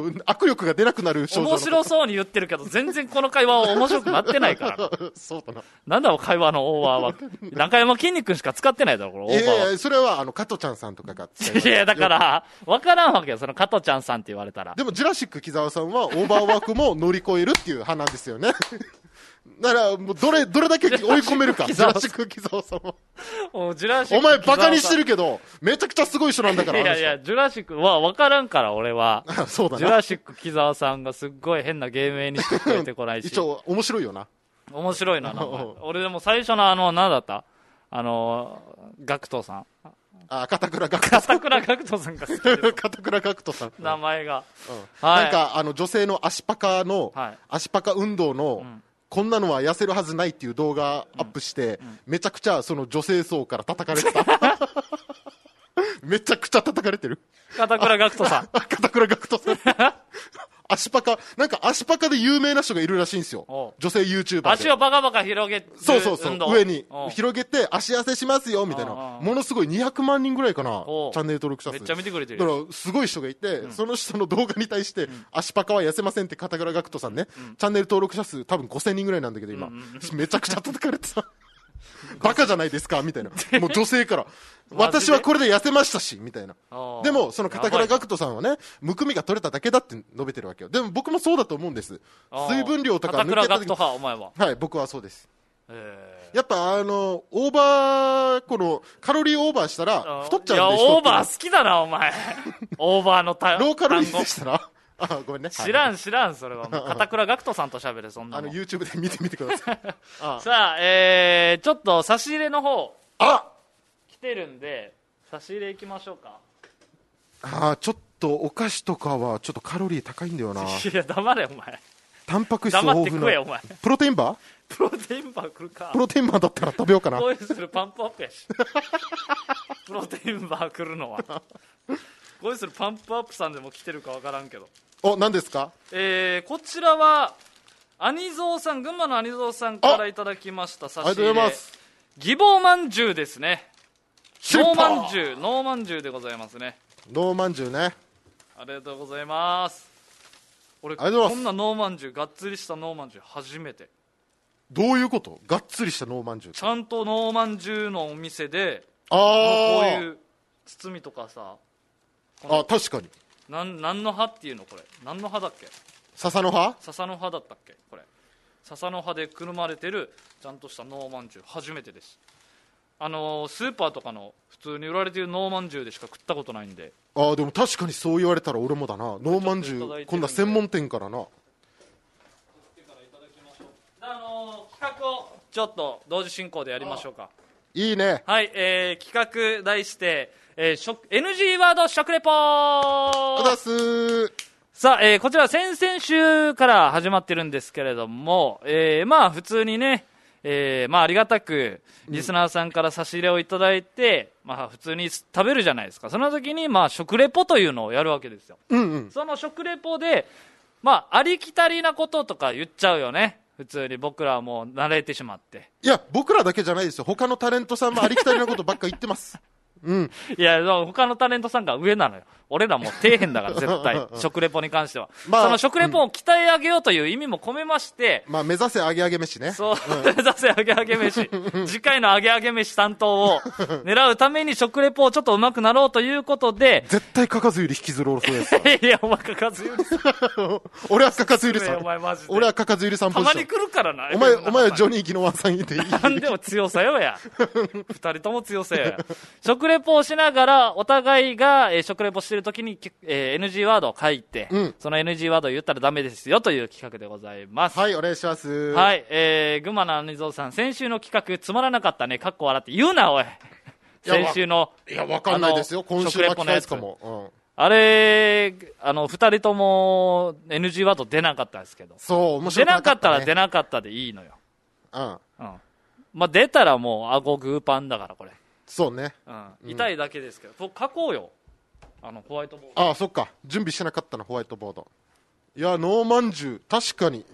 握力が出なくなる症状。 面白そうに言ってるけど、全然この会話は面白くなってないから。 そうだな。 なんだろ、会話のオーバーワーク。中山筋肉しか使ってないだろ、これ、オーバーワーク。 いや、それは、加トちゃんさんとかが。 いや、だから、わからんわけよ、その加トちゃんさんって言われたら。 でも、ジュラシック木沢さんは、オーバーワークも乗り越えるっていう派なんですよね。だから、もうどれだけ追い込めるか、ジュラシック木沢さんは。お前、バカにしてるけど、めちゃくちゃすごい人なんだから。 いや、ジュラシックは分からんから、俺は。 そうだね。 ジュラシック木沢さんがすっごい変な芸名にしてくれてこないし。 一応、面白いよな。 面白いな、俺でも最初の何だったガクトさん。 片倉ガクトさん。 片倉ガクトさんが好きです。 片倉ガクトさん。 名前が。 なんか、女性の足パカ運動の、こんなのは痩せるはずないっていう動画アップして、めちゃくちゃその女性層から叩かれてた。めちゃくちゃ叩かれてる。 片倉ガクトさん。 片倉ガクトさん。足パカ、なんか足パカで有名な人がいるらしいんですよ。女性 YouTuber で。 足をバカバカ広げて。 そう。上に広げて足痩せしますよ、みたいな。ものすごい200万人ぐらいかな。チャンネル登録者数。 めっちゃ見てくれてる。 だから、すごい人がいて、その人の動画に対して、足パカは痩せませんって片倉ガクトさんね。チャンネル登録者数多分5000人ぐらいなんだけど、今。めちゃくちゃ叩かれてた。バカじゃないですかみたいな。もう女性から。私はこれで痩せましたしみたいな。でも、その片倉ガクトさんはね、むくみが取れただけだって述べてるわけよ。でも僕もそうだと思うんです。水分量とか抜けた時。片倉ガクト派、お前は。 はい、僕はそうです。やっぱオーバー、この、カロリーオーバーしたら、太っちゃうんで。 いや、オーバー好きだな、お前。オーバーの単語。 ローカロリーでしたらごめんね。 知らん、それは。片倉ガクトさんと喋れ、そんなの。 YouTube で見てみてください。 さあ、ちょっと差し入れの方、来てるんで、差し入れ行きましょうか。 ちょっとお菓子とかはちょっとカロリー高いんだよな。 いや、黙れ、お前。 タンパク質豊富な。 黙って食え、お前。 プロテインバープロテインバー来るか。 プロテインバーだったら食べようかな。 恋するパンプアップやし。プロテインバー来るのは。恋するパンプアップさんでも来てるか分からんけど。 何ですか？ こちらは兄蔵さん、群馬の兄蔵さんからいただきました差し入れ。 ありがとうございます。 義母まんじゅうですね。ノーまんじゅうでございますね。 ノーまんじゅうね。 ありがとうございます。俺こんなノーまんじゅう、がっつりしたノーまんじゅう初めて。 どういうこと？がっつりしたノーまんじゅう。 ちゃんとノーまんじゅうのお店で、 こういう包みとかさ。 確かに。 何の葉っていうのこれ？何の葉だっけ？ 笹の葉？ 笹の葉だったっけこれ。笹の葉でくるまれてるちゃんとしたノーまんじゅう初めてです。スーパーとかの普通に売られているノーまんじゅうでしか食ったことないんで。 でも確かにそう言われたら俺もだな。ノーまんじゅうこんな専門店からな。 企画をちょっと同時進行でやりましょうか。 いいね。 はい、企画題して、NG ワード食レポー。 さあ、こちら先々週から始まってるんですけれども、まあ普通にね、まあありがたくリスナーさんから差し入れをいただいて、まあ普通に食べるじゃないですか。その時にまあ食レポというのをやるわけですよ。その食レポでまあありきたりなこととか言っちゃうよね。普通に僕らはもう慣れてしまって。 いや僕らだけじゃないですよ。他のタレントさんもありきたりなことばっか言ってます。 いや、他のタレントさんが上なのよ。俺らもう底辺だから絶対食レポに関しては、その食レポを鍛え上げようという意味も込めまして、 目指せ揚げ揚げ飯ね。 そう、目指せ揚げ揚げ飯次回の揚げ揚げ飯担当を狙うために食レポをちょっと上手くなろうということで、 絶対かかずゆり引きずろうそうですいや、お前かかずゆりさん俺はかかずゆりさん、 お前マジで俺はかかずゆりさんポジション。 たまに来るからな。 お前はジョニー・ギノワンさんいていい。 なんでも強さよや二人とも強さよや。食レポをしながらお互いが、食レポしてるときに、NG ワードを書いて、その NG ワードを言ったらダメですよという企画でございます。 はい、お願いします。 はい、群馬の兄蔵さん、先週の企画つまらなかったね、かっこ笑って言うなおい。先週のいや、わかんないですよ、今週は聞かないかも。 あれ、二人とも NG ワード出なかったですけど、 そう、面白かったね。 出なかったら出なかったでいいのよ。出たらもう顎グーパンだからこれ。 そうね。 痛いだけですけど、書こうよ。ホワイトボード。 そっか、準備してなかったな、ホワイトボード。いや、ノーマンジュ確かに。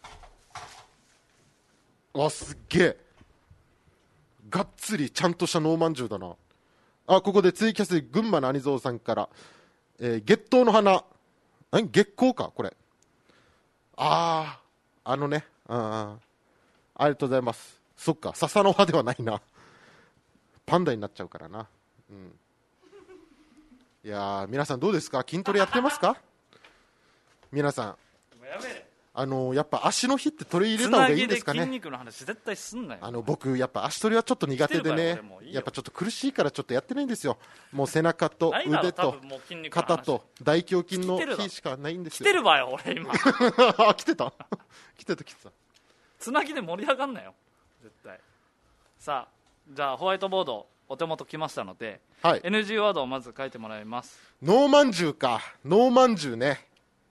すっげえ。がっつりちゃんとしたノーマンジュだな。ここでツイキャス群馬の兄蔵さんから、月桃の花。月光か、これ。ありがとうございます。そっか、笹の葉ではないな。パンダになっちゃうからな。いやー、皆さんどうですか、筋トレやってますか皆さん。やっぱ足の日って取り入れた方がいいんですかね。 筋肉の話絶対すんなよ。 僕やっぱ足取りはちょっと苦手でね、やっぱちょっと苦しいからちょっとやってないんですよ。もう背中と腕と肩と大胸筋の日しかないんですよ。 来てるわよ俺今来てたつなぎで盛り上がんなよ絶対。さあ、じゃあホワイトボードお手元来ましたので、はい、NG ワードをまず書いてもらいます。 ノーマンジュか。ノーマンジュね。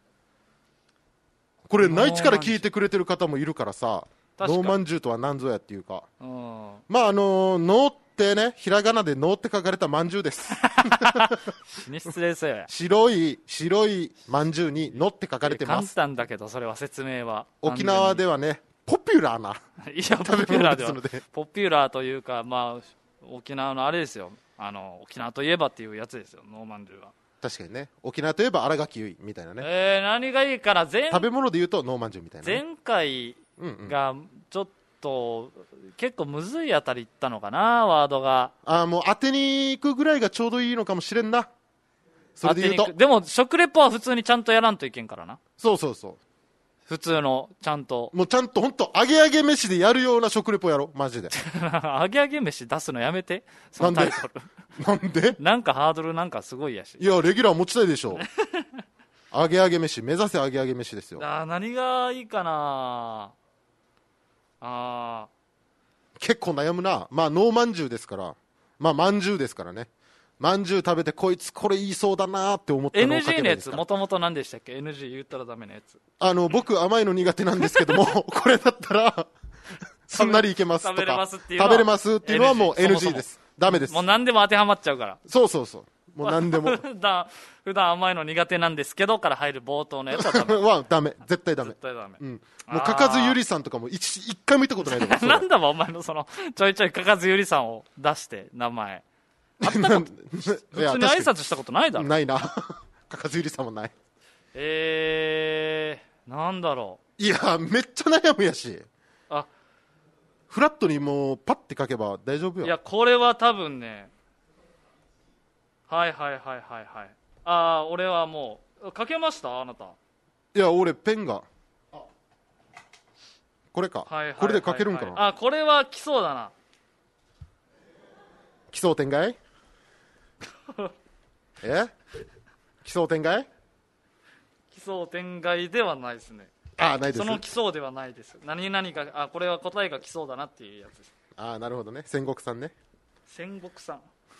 これ内地から聞いてくれてる方もいるからさ、ノーマンジュとは何ぞやっていうか、ノーってね、ひらがなでノーって書かれたまんじゅうです失礼せよ。 白いまんじゅうにノって書かれてます。 簡単だけどそれは説明は沖縄ではね、ポピュラーな食べ物ですので、ポピュラーというか、沖縄のあれですよ、沖縄といえばっていうやつですよ、ノーマンジュは。 確かにね、沖縄といえば新垣結衣みたいなね。 何がいいかな、 食べ物で言うとノーマンジュみたいな、 前回がちょっと結構むずいあたりいったのかな、ワードが。 もう当てに行くぐらいがちょうどいいのかもしれんな。それで言うとでも食レポは普通にちゃんとやらんといけんからな。 そう普通のちゃんともうちゃんと本当揚げ揚げ飯でやるような食レポやろマジで揚げ揚げ飯出すのやめて。 なんでなんかハードルなんかすごいやし。 いやレギュラー持ちたいでしょ揚げ揚げ飯目指せ揚げ揚げ飯ですよ。 何がいいかな。 結構悩むな。ノーまんじゅうですから、まんじゅうですからね。まんじゅう食べてこいつこれ言いそうだなって思ったのを書けばいいですか。 NG のやつもともと何でしたっけ。 NG 言ったらダメなやつ。 僕甘いの苦手なんですけどもこれだったらすんなりいけますとか食べれますっていうのはもう NG です。ダメです。 もう何でも当てはまっちゃうから。 そうもう何でも普段甘いの苦手なんですけどから入る冒頭のやつはダメダメ、絶対ダメ。もうかかずゆりさんとかも一回も見たことないとかなんだお前のそのちょいちょいかかずゆりさんを出して名前普通に挨拶したことないだろ。 ないなかかずゆりさんもない。 なんだろう。 いやめっちゃ悩むやし、フラットにもうパッて書けば大丈夫よ。 いやこれは多分ね、はい俺はもう書けました。あなた。 いや俺ペンがこれか、これで書けるんかな。 これは来そうだな。 奇想天外奇想天外。 奇想天外ではないですね。 ないです。 その奇想ではないです。何々がこれは答えが来そうだなっていうやつです。 なるほどね。戦国さんね。 戦国さん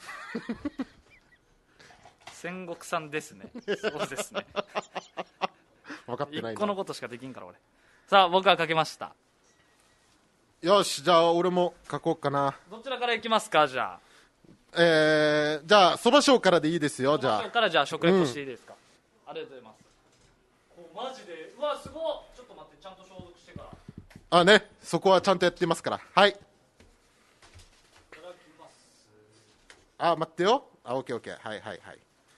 戦国さんですね。そうですね分かってないな。 一個のことしかできんから俺。さあ僕は書けました。 よし、じゃあ俺も書こうかな。 どちらからいきますか。じゃあじゃあそば賞からでいいですよ。じゃあそば賞からじゃあ食レポしていいですか。ありがとうございます。マジで、うわすごい。ちょっと待って、ちゃんと消毒してから。 ね、そこはちゃんとやってますから。はい。いただきます。 あ、待ってよ。あ、オッケーオッケー。はいはいはい。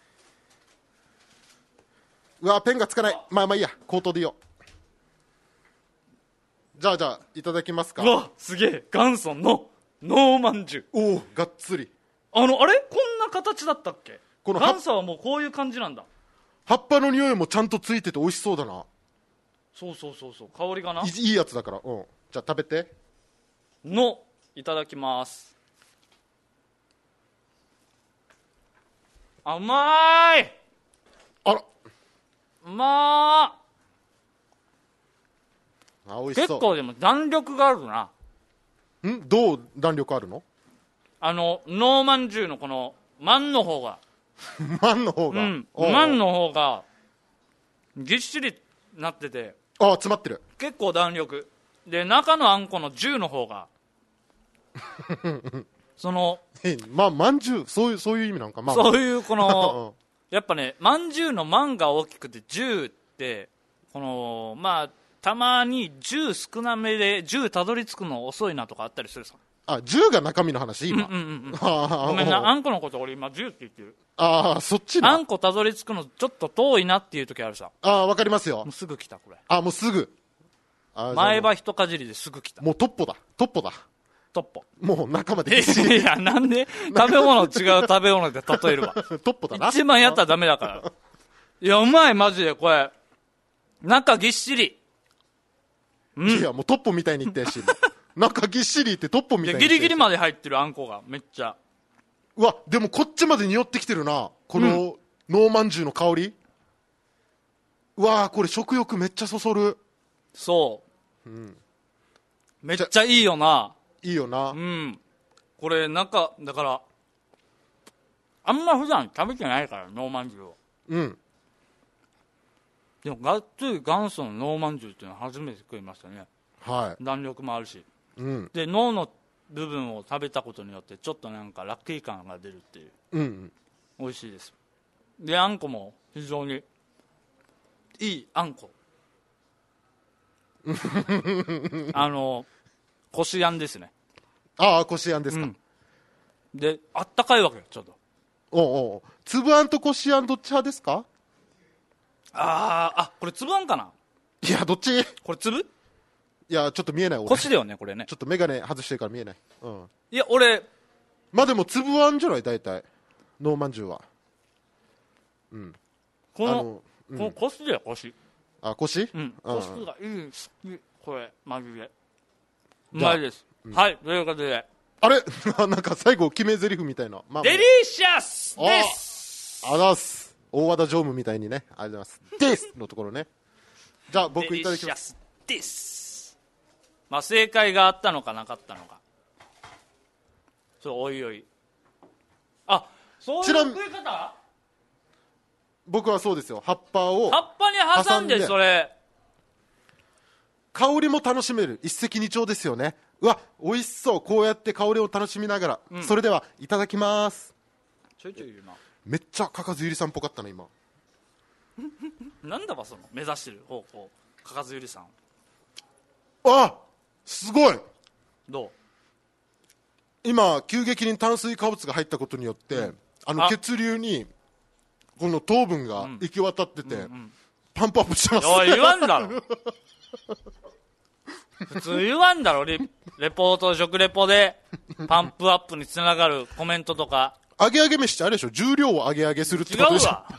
うわ、ペンがつかない。まあまあいいや、口頭でいいよ。じゃあいただきますか。 うわすげえ、元祖のノーまんじゅう。 おお、がっつり。 あれこんな形だったっけ。 この元祖はもうこういう感じなんだ。 葉っぱの匂いもちゃんとついてて美味しそうだな。 そう香りがな。 いいやつだから。うん。じゃあ食べて。 のいただきます。甘い。 あら、 うまあ、美味しそう。 結構でも弾力があるな。 どう弾力あるの？ ノーまんじゅうのこのまんの方がマンの方が。 まんの方がぎっしりなってて、 あ、詰まってる。 結構弾力で、中のあんこの10の方がそのまんじゅう、そういう意味なんか。 そういうこのやっぱね、まんじゅうのまんが大きくて10ってこのたまに10少なめで10たどり着くの遅いなとかあったりするさ。 あ、10が中身の話今。 ごめんな、あんこのこと俺今10って言ってる。 ああ、そっちな。 あんこたどり着くのちょっと遠いなっていう時あるさ。 ああ、わかりますよもう。すぐ来たこれ。 もうすぐ。 前歯一かじりですぐ来た。 もうトッポだ。 トッポ。 もう中まで。 いや、なんで食べ物違う食べ物で例えるわ。 トッポだな。 一番やったらダメだから。いや、うまい、マジで、これ。中ぎっしり。 いや、もうトッポみたいに言ってやし。中ぎっしりってトッポみたいに言って。 ギリギリまで入ってるあんこが、めっちゃ。 うわ、でもこっちまで匂ってきてるな。この、ノーまんじゅうの香り。うわー、これ食欲めっちゃそそる。 そう。めっちゃいいよな。 いいよな。 これ、だから、あんま普段食べてないから、ノーまんじゅうを。でも、がっつり元祖のノーまんじゅうっていうのは初めて食いましたね。 はい。 弾力もあるし。で、脳の部分を食べたことによって、ちょっとなんかラッキー感が出るっていう。美味しいです。で、あんこも非常にいいあんこ。こしあんですね。 ああ、こしあんですか。 で、あったかいわけよ、ちょっと。 おう粒あんとこしあんどっち派ですか？ これ粒あんかな？ いや、どっち？ これ粒？ いや、ちょっと見えない。俺こしだよね、これね。 ちょっとメガネ外してるから見えない。 いや、俺。 でも粒あんじゃない、大体。ノーまんじゅうは。 このこしだよ、こし。 こし？ こしがいい。これ、マジで。うまいです。はい、ということで。 あれなんか最後、決め台詞みたいな。 デリシャスです。 あざす。大和田常務みたいにね。ありがとうございます。ですのところね。じゃあ、僕いただきます。 デリシャスです。正解があったのかなかったのか。おいおい。そういう食い方？ 僕はそうですよ。葉っぱに挟んで、それ。 香りも楽しめる。一石二鳥ですよね。うわ、美味しそう。こうやって香りを楽しみながら。それでは、いただきます。 ちょいちょい言うな。 めっちゃかかずゆりさんっぽかったな、今。 なんだば、その、目指してる方向。かかずゆりさん。 すごい。 どう？ 今、急激に炭水化物が入ったことによって、血流に、この糖分が行き渡ってて、パンプアップしてます。 言わんだろ。普通言わんだろ。レポート、食レポで、パンプアップにつながるコメントとか。 揚げ飯ってあれでしょ、重量を上げするってことでしょ。 違うわ。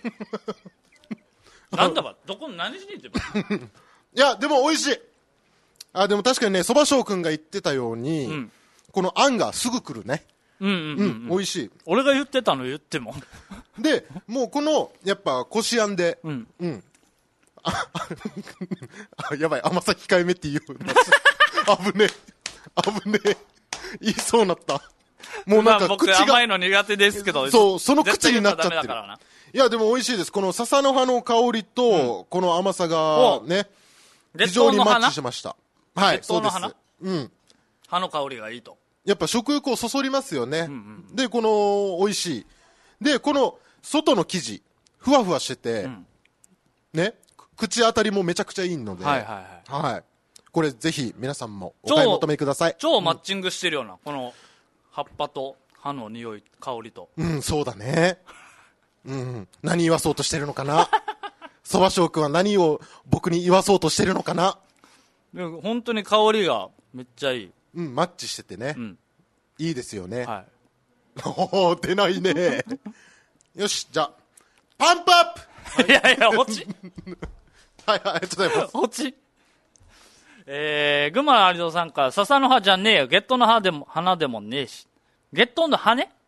なんだば、何しに行ってば。 いや、でも美味しい。でも確かにね、そば翔くんが言ってたように、このあんがすぐ来るね。美味しい。 俺が言ってたの言っても。 で、もうこの、やっぱ、こしあんで、やばい、甘さ控えめって言う。危ねえ。言いそうになった。もうなんか僕甘いの苦手ですけど。 そう、その口になっちゃってる。いや、でも美味しいです。この笹の葉の香りと、この甘さがね、非常にマッチしました。はい、そうです。 葉の香りがいいと。 やっぱ食欲をそそりますよね。で、この、美味しい。で、この、外の生地、ふわふわしてて、ね、口当たりもめちゃくちゃいいので、はい。これぜひ皆さんもお買い求めください。 超マッチングしてるような、この葉っぱと歯の匂い香りと。 そうだね。何言わそうとしてるのかな。そば翔くんは何を僕に言わそうとしてるのかな。 でも本当に香りがめっちゃいい。 マッチしててね、いいですよね。 はい。 おー、出ないね。よし、じゃあパンプアップ。 いやいや、落ち。 はい、ありがとうございます。 落ち。群馬の有蔵さんから、笹の葉じゃねえよ。ゲットの葉でも、花でもねえし。ゲットの葉ね。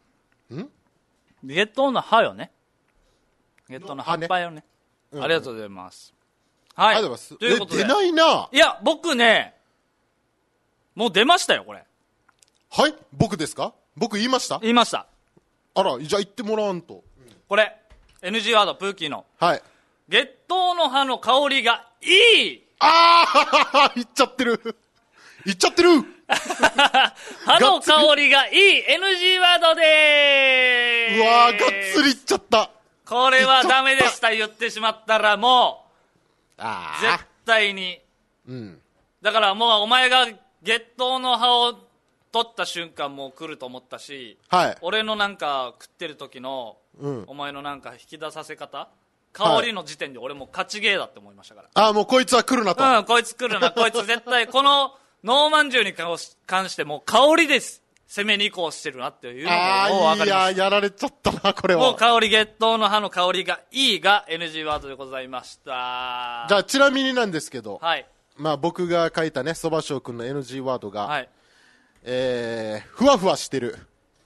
ゲットの葉よね。ゲットの葉っぱよね。ありがとうございます。はい。 ありがとうございます。 ということで。 出ないな。 いや、僕ね、もう出ましたよ、これ。 はい、僕ですか？僕言いました？ 言いました。 あら、じゃあ言ってもらわんと。 これ、NG ワード、プーキーの。 はい。 ゲットの葉の香りがいい。 言っちゃってる。言っちゃってる。 葉の香りがいい NG ワードでーす。 うわー、がっつり言っちゃった。 これはダメでした。言ってしまったらもう、絶絶対に。だからもうお前がゲットの葉を取った瞬間もう来ると思ったし、 はい。 俺のなんか食ってる時の、お前のなんか引き出させ方、香りの時点で俺もう勝ちゲーだって思いましたから。 もうこいつは来るなと。 こいつ来るな、こいつ絶対このノーマンジュに関してもう香りです攻めに移行してるなっていうのがもう分かりました。 いや、やられちゃったな、これは。 もう香り、ゲットの葉の香りがいいが NG ワードでございました。 じゃあちなみになんですけど、 はい。 まあ僕が書いたね、そばしょうくんの NG ワードが、 はい。 ふわふわしてる。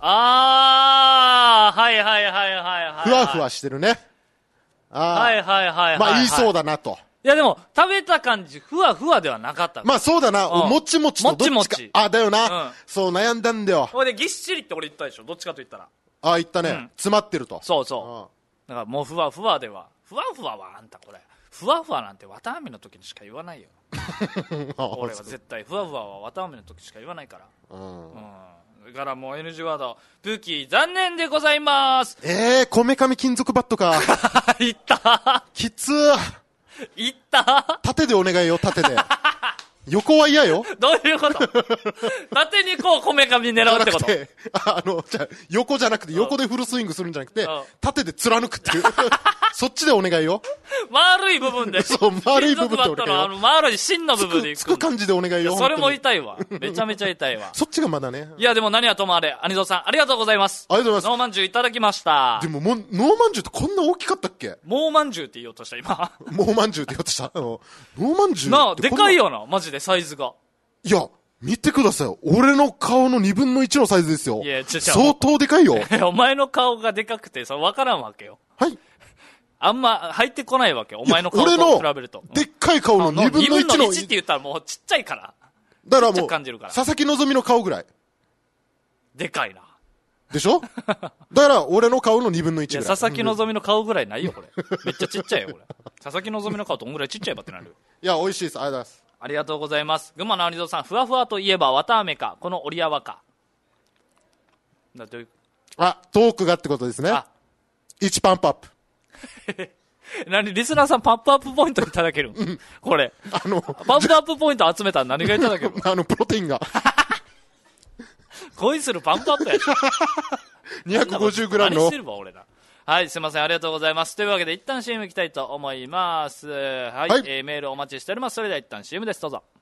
はいはいはいはいはい。 ふわふわしてるね。 はいはいはいはい。 まあ言いそうだなと。 いやでも、食べた感じ、ふわふわではなかった。 まあそうだな、もちもちとどっちか。 もちもちだよな、そう悩んだんだよ。 これでぎっしりって俺言ったでしょ、どっちかと言ったら。 言ったね、詰まってると。 そうそう。だからもうふわふわでは、ふわふわはあんたこれ、ふわふわなんて綿あめの時にしか言わないよ。俺は絶対、ふわふわは綿あめの時しか言わないから。だからもう NG ワード、プーキー残念でございます。 こめかみ金属バットか。 いったきつー。 いった縦でお願いよ、縦で。横は嫌よ。 どういうこと？縦にこうこめかみ狙うってこと？ じゃあ横じゃなくて、横でフルスイングするんじゃなくて、縦で貫くっていう。そっちでお願いよ。 丸い部分で。 そう、丸い部分でお願いよ。 丸い芯の部分でいく。 つく感じでお願いよ。 それも痛いわ。めちゃめちゃ痛いわ。 そっちがまだね。 いやでも何はともあれ、兄蔵さん、ありがとうございます。 ありがとうございます。 ノーマンジュいただきました。 でもノーマンジュってこんな大きかったっけ？ モーマンジュって言おうとした今。 モーマンジュって言おうとした？ノーマンジュなあ、でかいよな、マジでサイズが。 いや、見てください。俺の顔の2分の1のサイズですよ。 いや、 相当でかいよ。 お前の顔がでかくて、それ分からんわけよ。 はい。 あんま入ってこないわけよ。お前の顔と比べると。 でっかい顔の2分の1の。2分の 1って言ったらもうちっちゃいから。 だからもう、 ちっちゃく感じるから。 佐々木希の顔ぐらい。 でかいな。 でしょ？だから俺の顔の2分の1ぐらい。 いや、佐々木希の顔ぐらいないよ、これ。めっちゃちっちゃいよ、これ。佐々木希の顔とんぐらいちっちゃいばってなるよ。 いや、美味しいです。ありがとうございます。 ありがとうございます。群馬の有蔵さん、ふわふわといえば綿あめか、この折り合わか。トークがってことですね。1パンプアップ。 何、リスナーさんパンプアップポイントいただけるこれ。パンプアップポイント集めたら何がいただけるプロテインが。 恋するパンプアップやし。 250g の。 何してるわ、俺ら。はい、すいません、ありがとうございます。というわけで、一旦 CM 行きたいと思います。はい、メールお待ちしております。それでは一旦 CM です。どうぞ。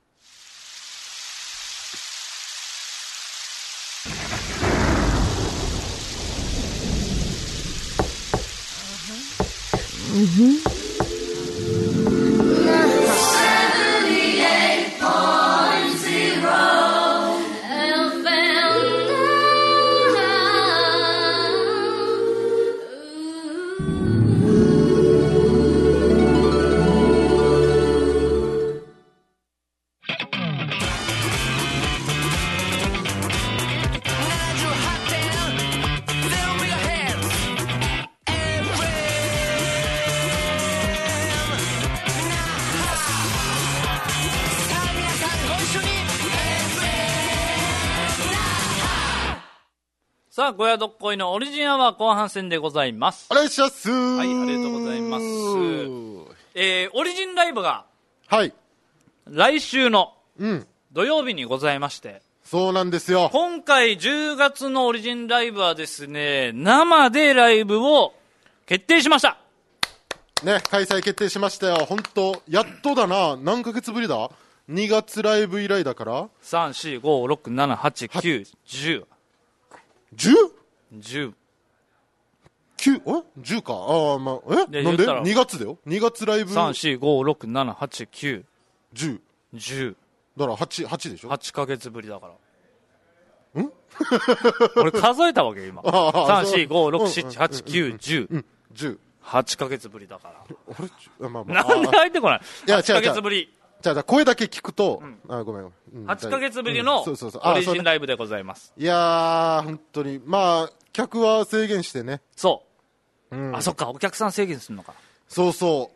さあ、小屋どっこいのオリジンアワー後半戦でございます。 お願いします。 はい、ありがとうございます。オリジンライブが、 はい。 来週の土曜日にございまして、 そうなんですよ。 今回10月のオリジンライブはですね、生でライブを決定しました。 ね、開催決定しましたよ。本当やっとだな。何ヶ月ぶりだ ?2 月ライブ以来だから。 3、4、5、6、7、8、9、10。10?10。 9? 10か。ああ、まあ、なんで ?2 月だよ。2月ライブ。 3、4、5、6、7、8、9、 10。 10。 だから8でしょ ?8 ヶ月ぶりだから。俺数えたわけ今。3、4、5、6、7、8、9、10。 10。 8ヶ月ぶりだから。 まあなんで入ってこない？ いや、 8ヶ月ぶり。 じゃあ声だけ聞くと、ごめん。 8ヶ月ぶりのオリジンライブでございます。 いやー、本当に。まあ、客は制限してね。 そう。あ、そっか、お客さん制限するのか。 そうそう。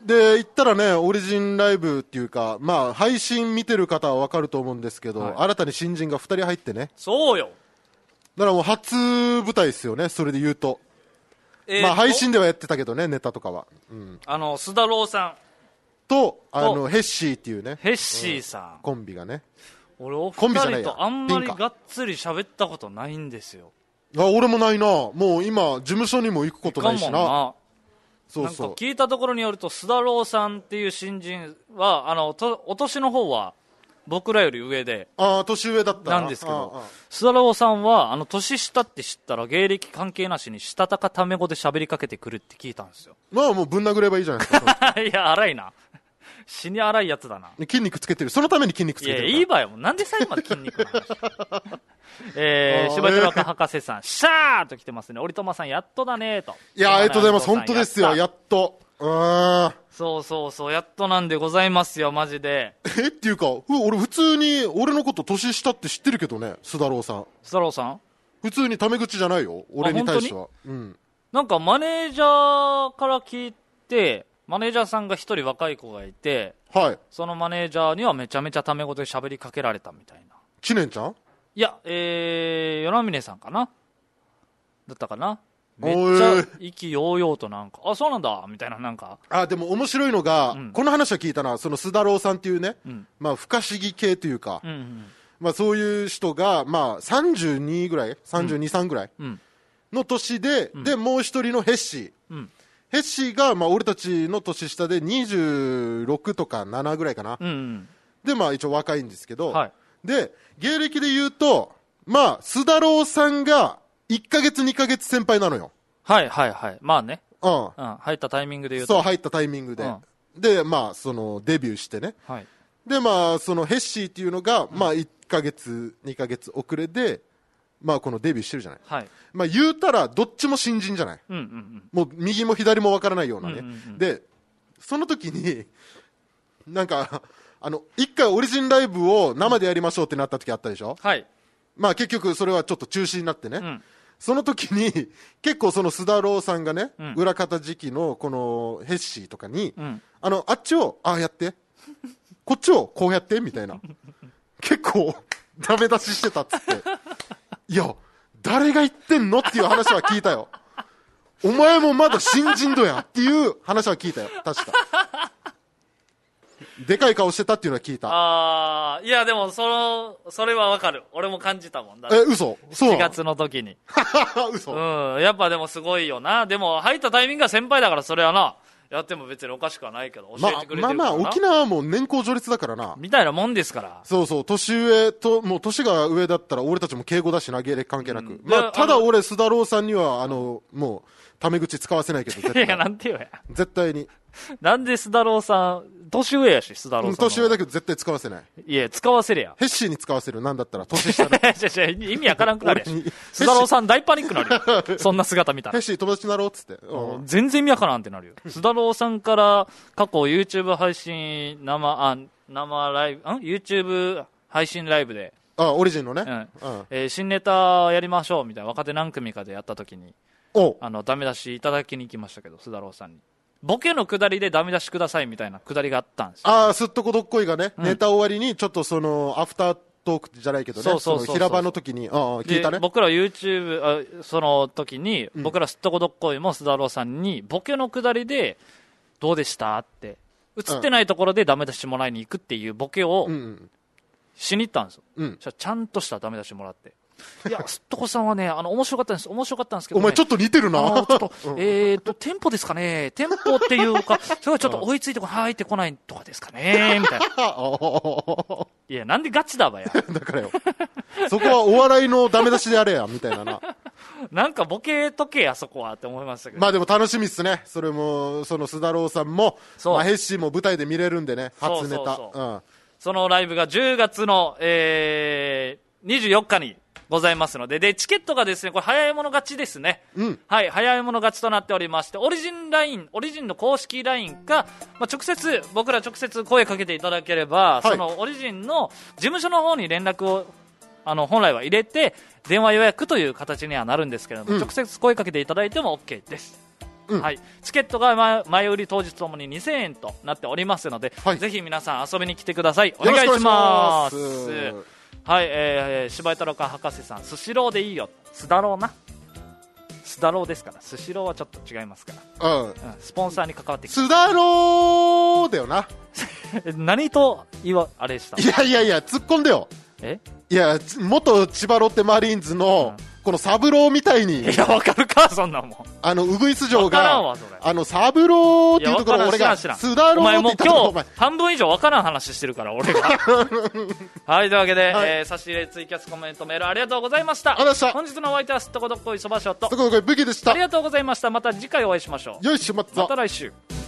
で、言ったらね、オリジンライブっていうか、まあ、配信見てる方はわかると思うんですけど、新たに新人が2人入ってね。 そうよ。 だからもう初舞台ですよね、それで言うと。まあ、配信ではやってたけどね、ネタとかは。 須田郎さん。 と、ヘッシーっていうね。 ヘッシーさん。 コンビがね。 俺、お二人とあんまりがっつり喋ったことないんですよ。 俺もないな。もう今、事務所にも行くことないしな。 そうそう。なんか聞いたところによると、須田郎さんっていう新人は、お年の方は、僕らより上で。 年上だったなんですけど、須田郎さんは、年下って知ったら、芸歴関係なしに、したたかタメ語で喋りかけてくるって聞いたんですよ。 まあもうぶん殴ればいいじゃないですか。 いや、荒いな。死に荒いやつだな。 筋肉つけてる。そのために筋肉つけてる。 いや、いいわよ。なんで最後まで筋肉の話。柴田若博士さん、シャーっと来てますね。織友さん、やっとだねと。 いや、ありがとうございます。本当ですよ。やっと。 そう、やっとなんでございますよ、マジで。 っていうか、俺普通に、俺のこと年下って知ってるけどね、須田郎さん。 須田郎さん普通にタメ口じゃないよ、俺に対しては。 なんかマネージャーから聞いて、マネージャーさんが一人若い子がいて、 はい。 そのマネージャーにはめちゃめちゃタメ語で喋りかけられたみたいな。 知念ちゃん？ いや、与那嶺さんかなだったかな。めっちゃ意気揚々となんか、そうなんだみたいななんか。 でも面白いのが、この話は聞いたな、その須田郎さんっていうね、まあ不可思議系というか、まあそういう人が、まあ32ぐらい ?32、3ぐらいの年で、で、もう一人のヘッシー。ヘッシーが、まあ俺たちの年下で26とか7ぐらいかな。で、まあ一応若いんですけど、で、芸歴で言うと、まあ須田郎さんが、1ヶ月2ヶ月先輩なのよ。 はい。まあね。入ったタイミングで言うと。 そう、入ったタイミングで。で、まあ、デビューしてね。で、まあ、そのヘッシーっていうのが、まあ、1ヶ月、2ヶ月遅れで、まあ、このデビューしてるじゃない。まあ、言うたら、どっちも新人じゃない。もう、右も左も分からないようなね。で、その時に、なんか、一回オリジンライブを生でやりましょうってなった時あったでしょ。まあ、結局、それはちょっと中止になってね。その時に、結構その須田郎さんがね、裏方時期のこのヘッシーとかに、あっちを、やって、こっちをこうやって、みたいな。結構、ダメ出ししてたっつって。いや、誰が言ってんのっていう話は聞いたよ。お前もまだ新人度やっていう話は聞いたよ、確か。でかい顔してたっていうのは聞いた。 いやでもそれはわかる。俺も感じたもんだ。 嘘？そう。 4月の時に。 嘘。 やっぱでもすごいよな。でも入ったタイミングが先輩だからそれはな、やっても別におかしくはないけど、教えてくれてるからな。 まあ沖縄はもう年功序列だからな。 みたいなもんですから。 そう、年上と、もう年が上だったら俺たちも敬語だしな、芸歴関係なく。まあ、ただ俺、須田郎さんには、もう、タメ口使わせないけど、絶対。 いや、なんて言うや。 絶対に。 なんで須田郎さん、年上やし、須田郎さん。 年上だけど絶対使わせない。 いや、使わせれや。 ヘッシーに使わせる、なんだったら、年下で。意味わからんくなるやし。須田郎さん大パニックなるよ。そんな姿見たら。 ヘッシー友達になろうっつって。 全然意味わからんってなるよ。須田郎さんから過去 YouTube 配信生ライブ、YouTube 配信ライブで。 オリジンのね。 新ネタやりましょうみたいな若手何組かでやった時に、ダメ出しいただきに行きましたけど、須田郎さんに。ボケの下りでダメ出しくださいみたいな下りがあったんですよ。 すっとこどっこいがね、ネタ終わりにちょっとそのアフタートークじゃないけどね、その平場の時に、聞いたね。 僕ら YouTube、その時に、僕らすっとこどっこいも須田郎さんに、ボケの下りで、どうでしたって、映ってないところでダメ出しもらいに行くっていうボケを、 しに行ったんですよ。 うん。 そしたらちゃんとしたダメ出しもらって。いや、すっとこさんはね、面白かったんです。面白かったんですけど、ね、 お前ちょっと似てるな。 ちょっと、テンポですかね。テンポっていうか、それはちょっと追いついて入ってこないとかですかね。みたいな。いや、なんでガチだわや。 だからよ。そこはお笑いのダメ出しであれや、みたいなな。 なんかボケとけや、そこはって思いましたけど。 まあでも楽しみっすね。それも、その須田郎さんも、まあヘッシーも舞台で見れるんでね、初ネタ。 そのライブが10月の、24日にございますので、で、チケットがですね、これ早い者勝ちですね。 うん。 はい、早い者勝ちとなっておりまして、オリジンの公式 LINE か、まあ、僕ら直接声かけていただければ、 はい、 そのオリジンの事務所の方に連絡を、本来は入れて、電話予約という形にはなるんですけれども、直接声かけていただいても OK です。はい、チケットが前売り当日ともに2000円となっておりますので、ぜひ皆さん遊びに来てください。お願いします。はい、柴井太郎か博士さん、スシローでいいよ。スダローな。スダローですから。スシローはちょっと違いますから。スポンサーに関わってきて。 スダローだよな。 何とあれした。 いや、突っ込んでよ。いや、元千葉ロッテマリーンズの、このサブローみたいに。 いや、わかるか、そんなもん。 ウグイス城が、サブローっていうところ、俺が、スダローって言ったところ、 お前もう今日、半分以上わからん話してるから、俺が。はい、というわけで、差し入れ、ツイキャス、コメント、メール、ありがとうございました。本日のお相手は、すっとこどっこいそばしょと。 すっとこどっこいブギでした。 ありがとうございました。また次回お会いしましょう。 よいしょ、また来週。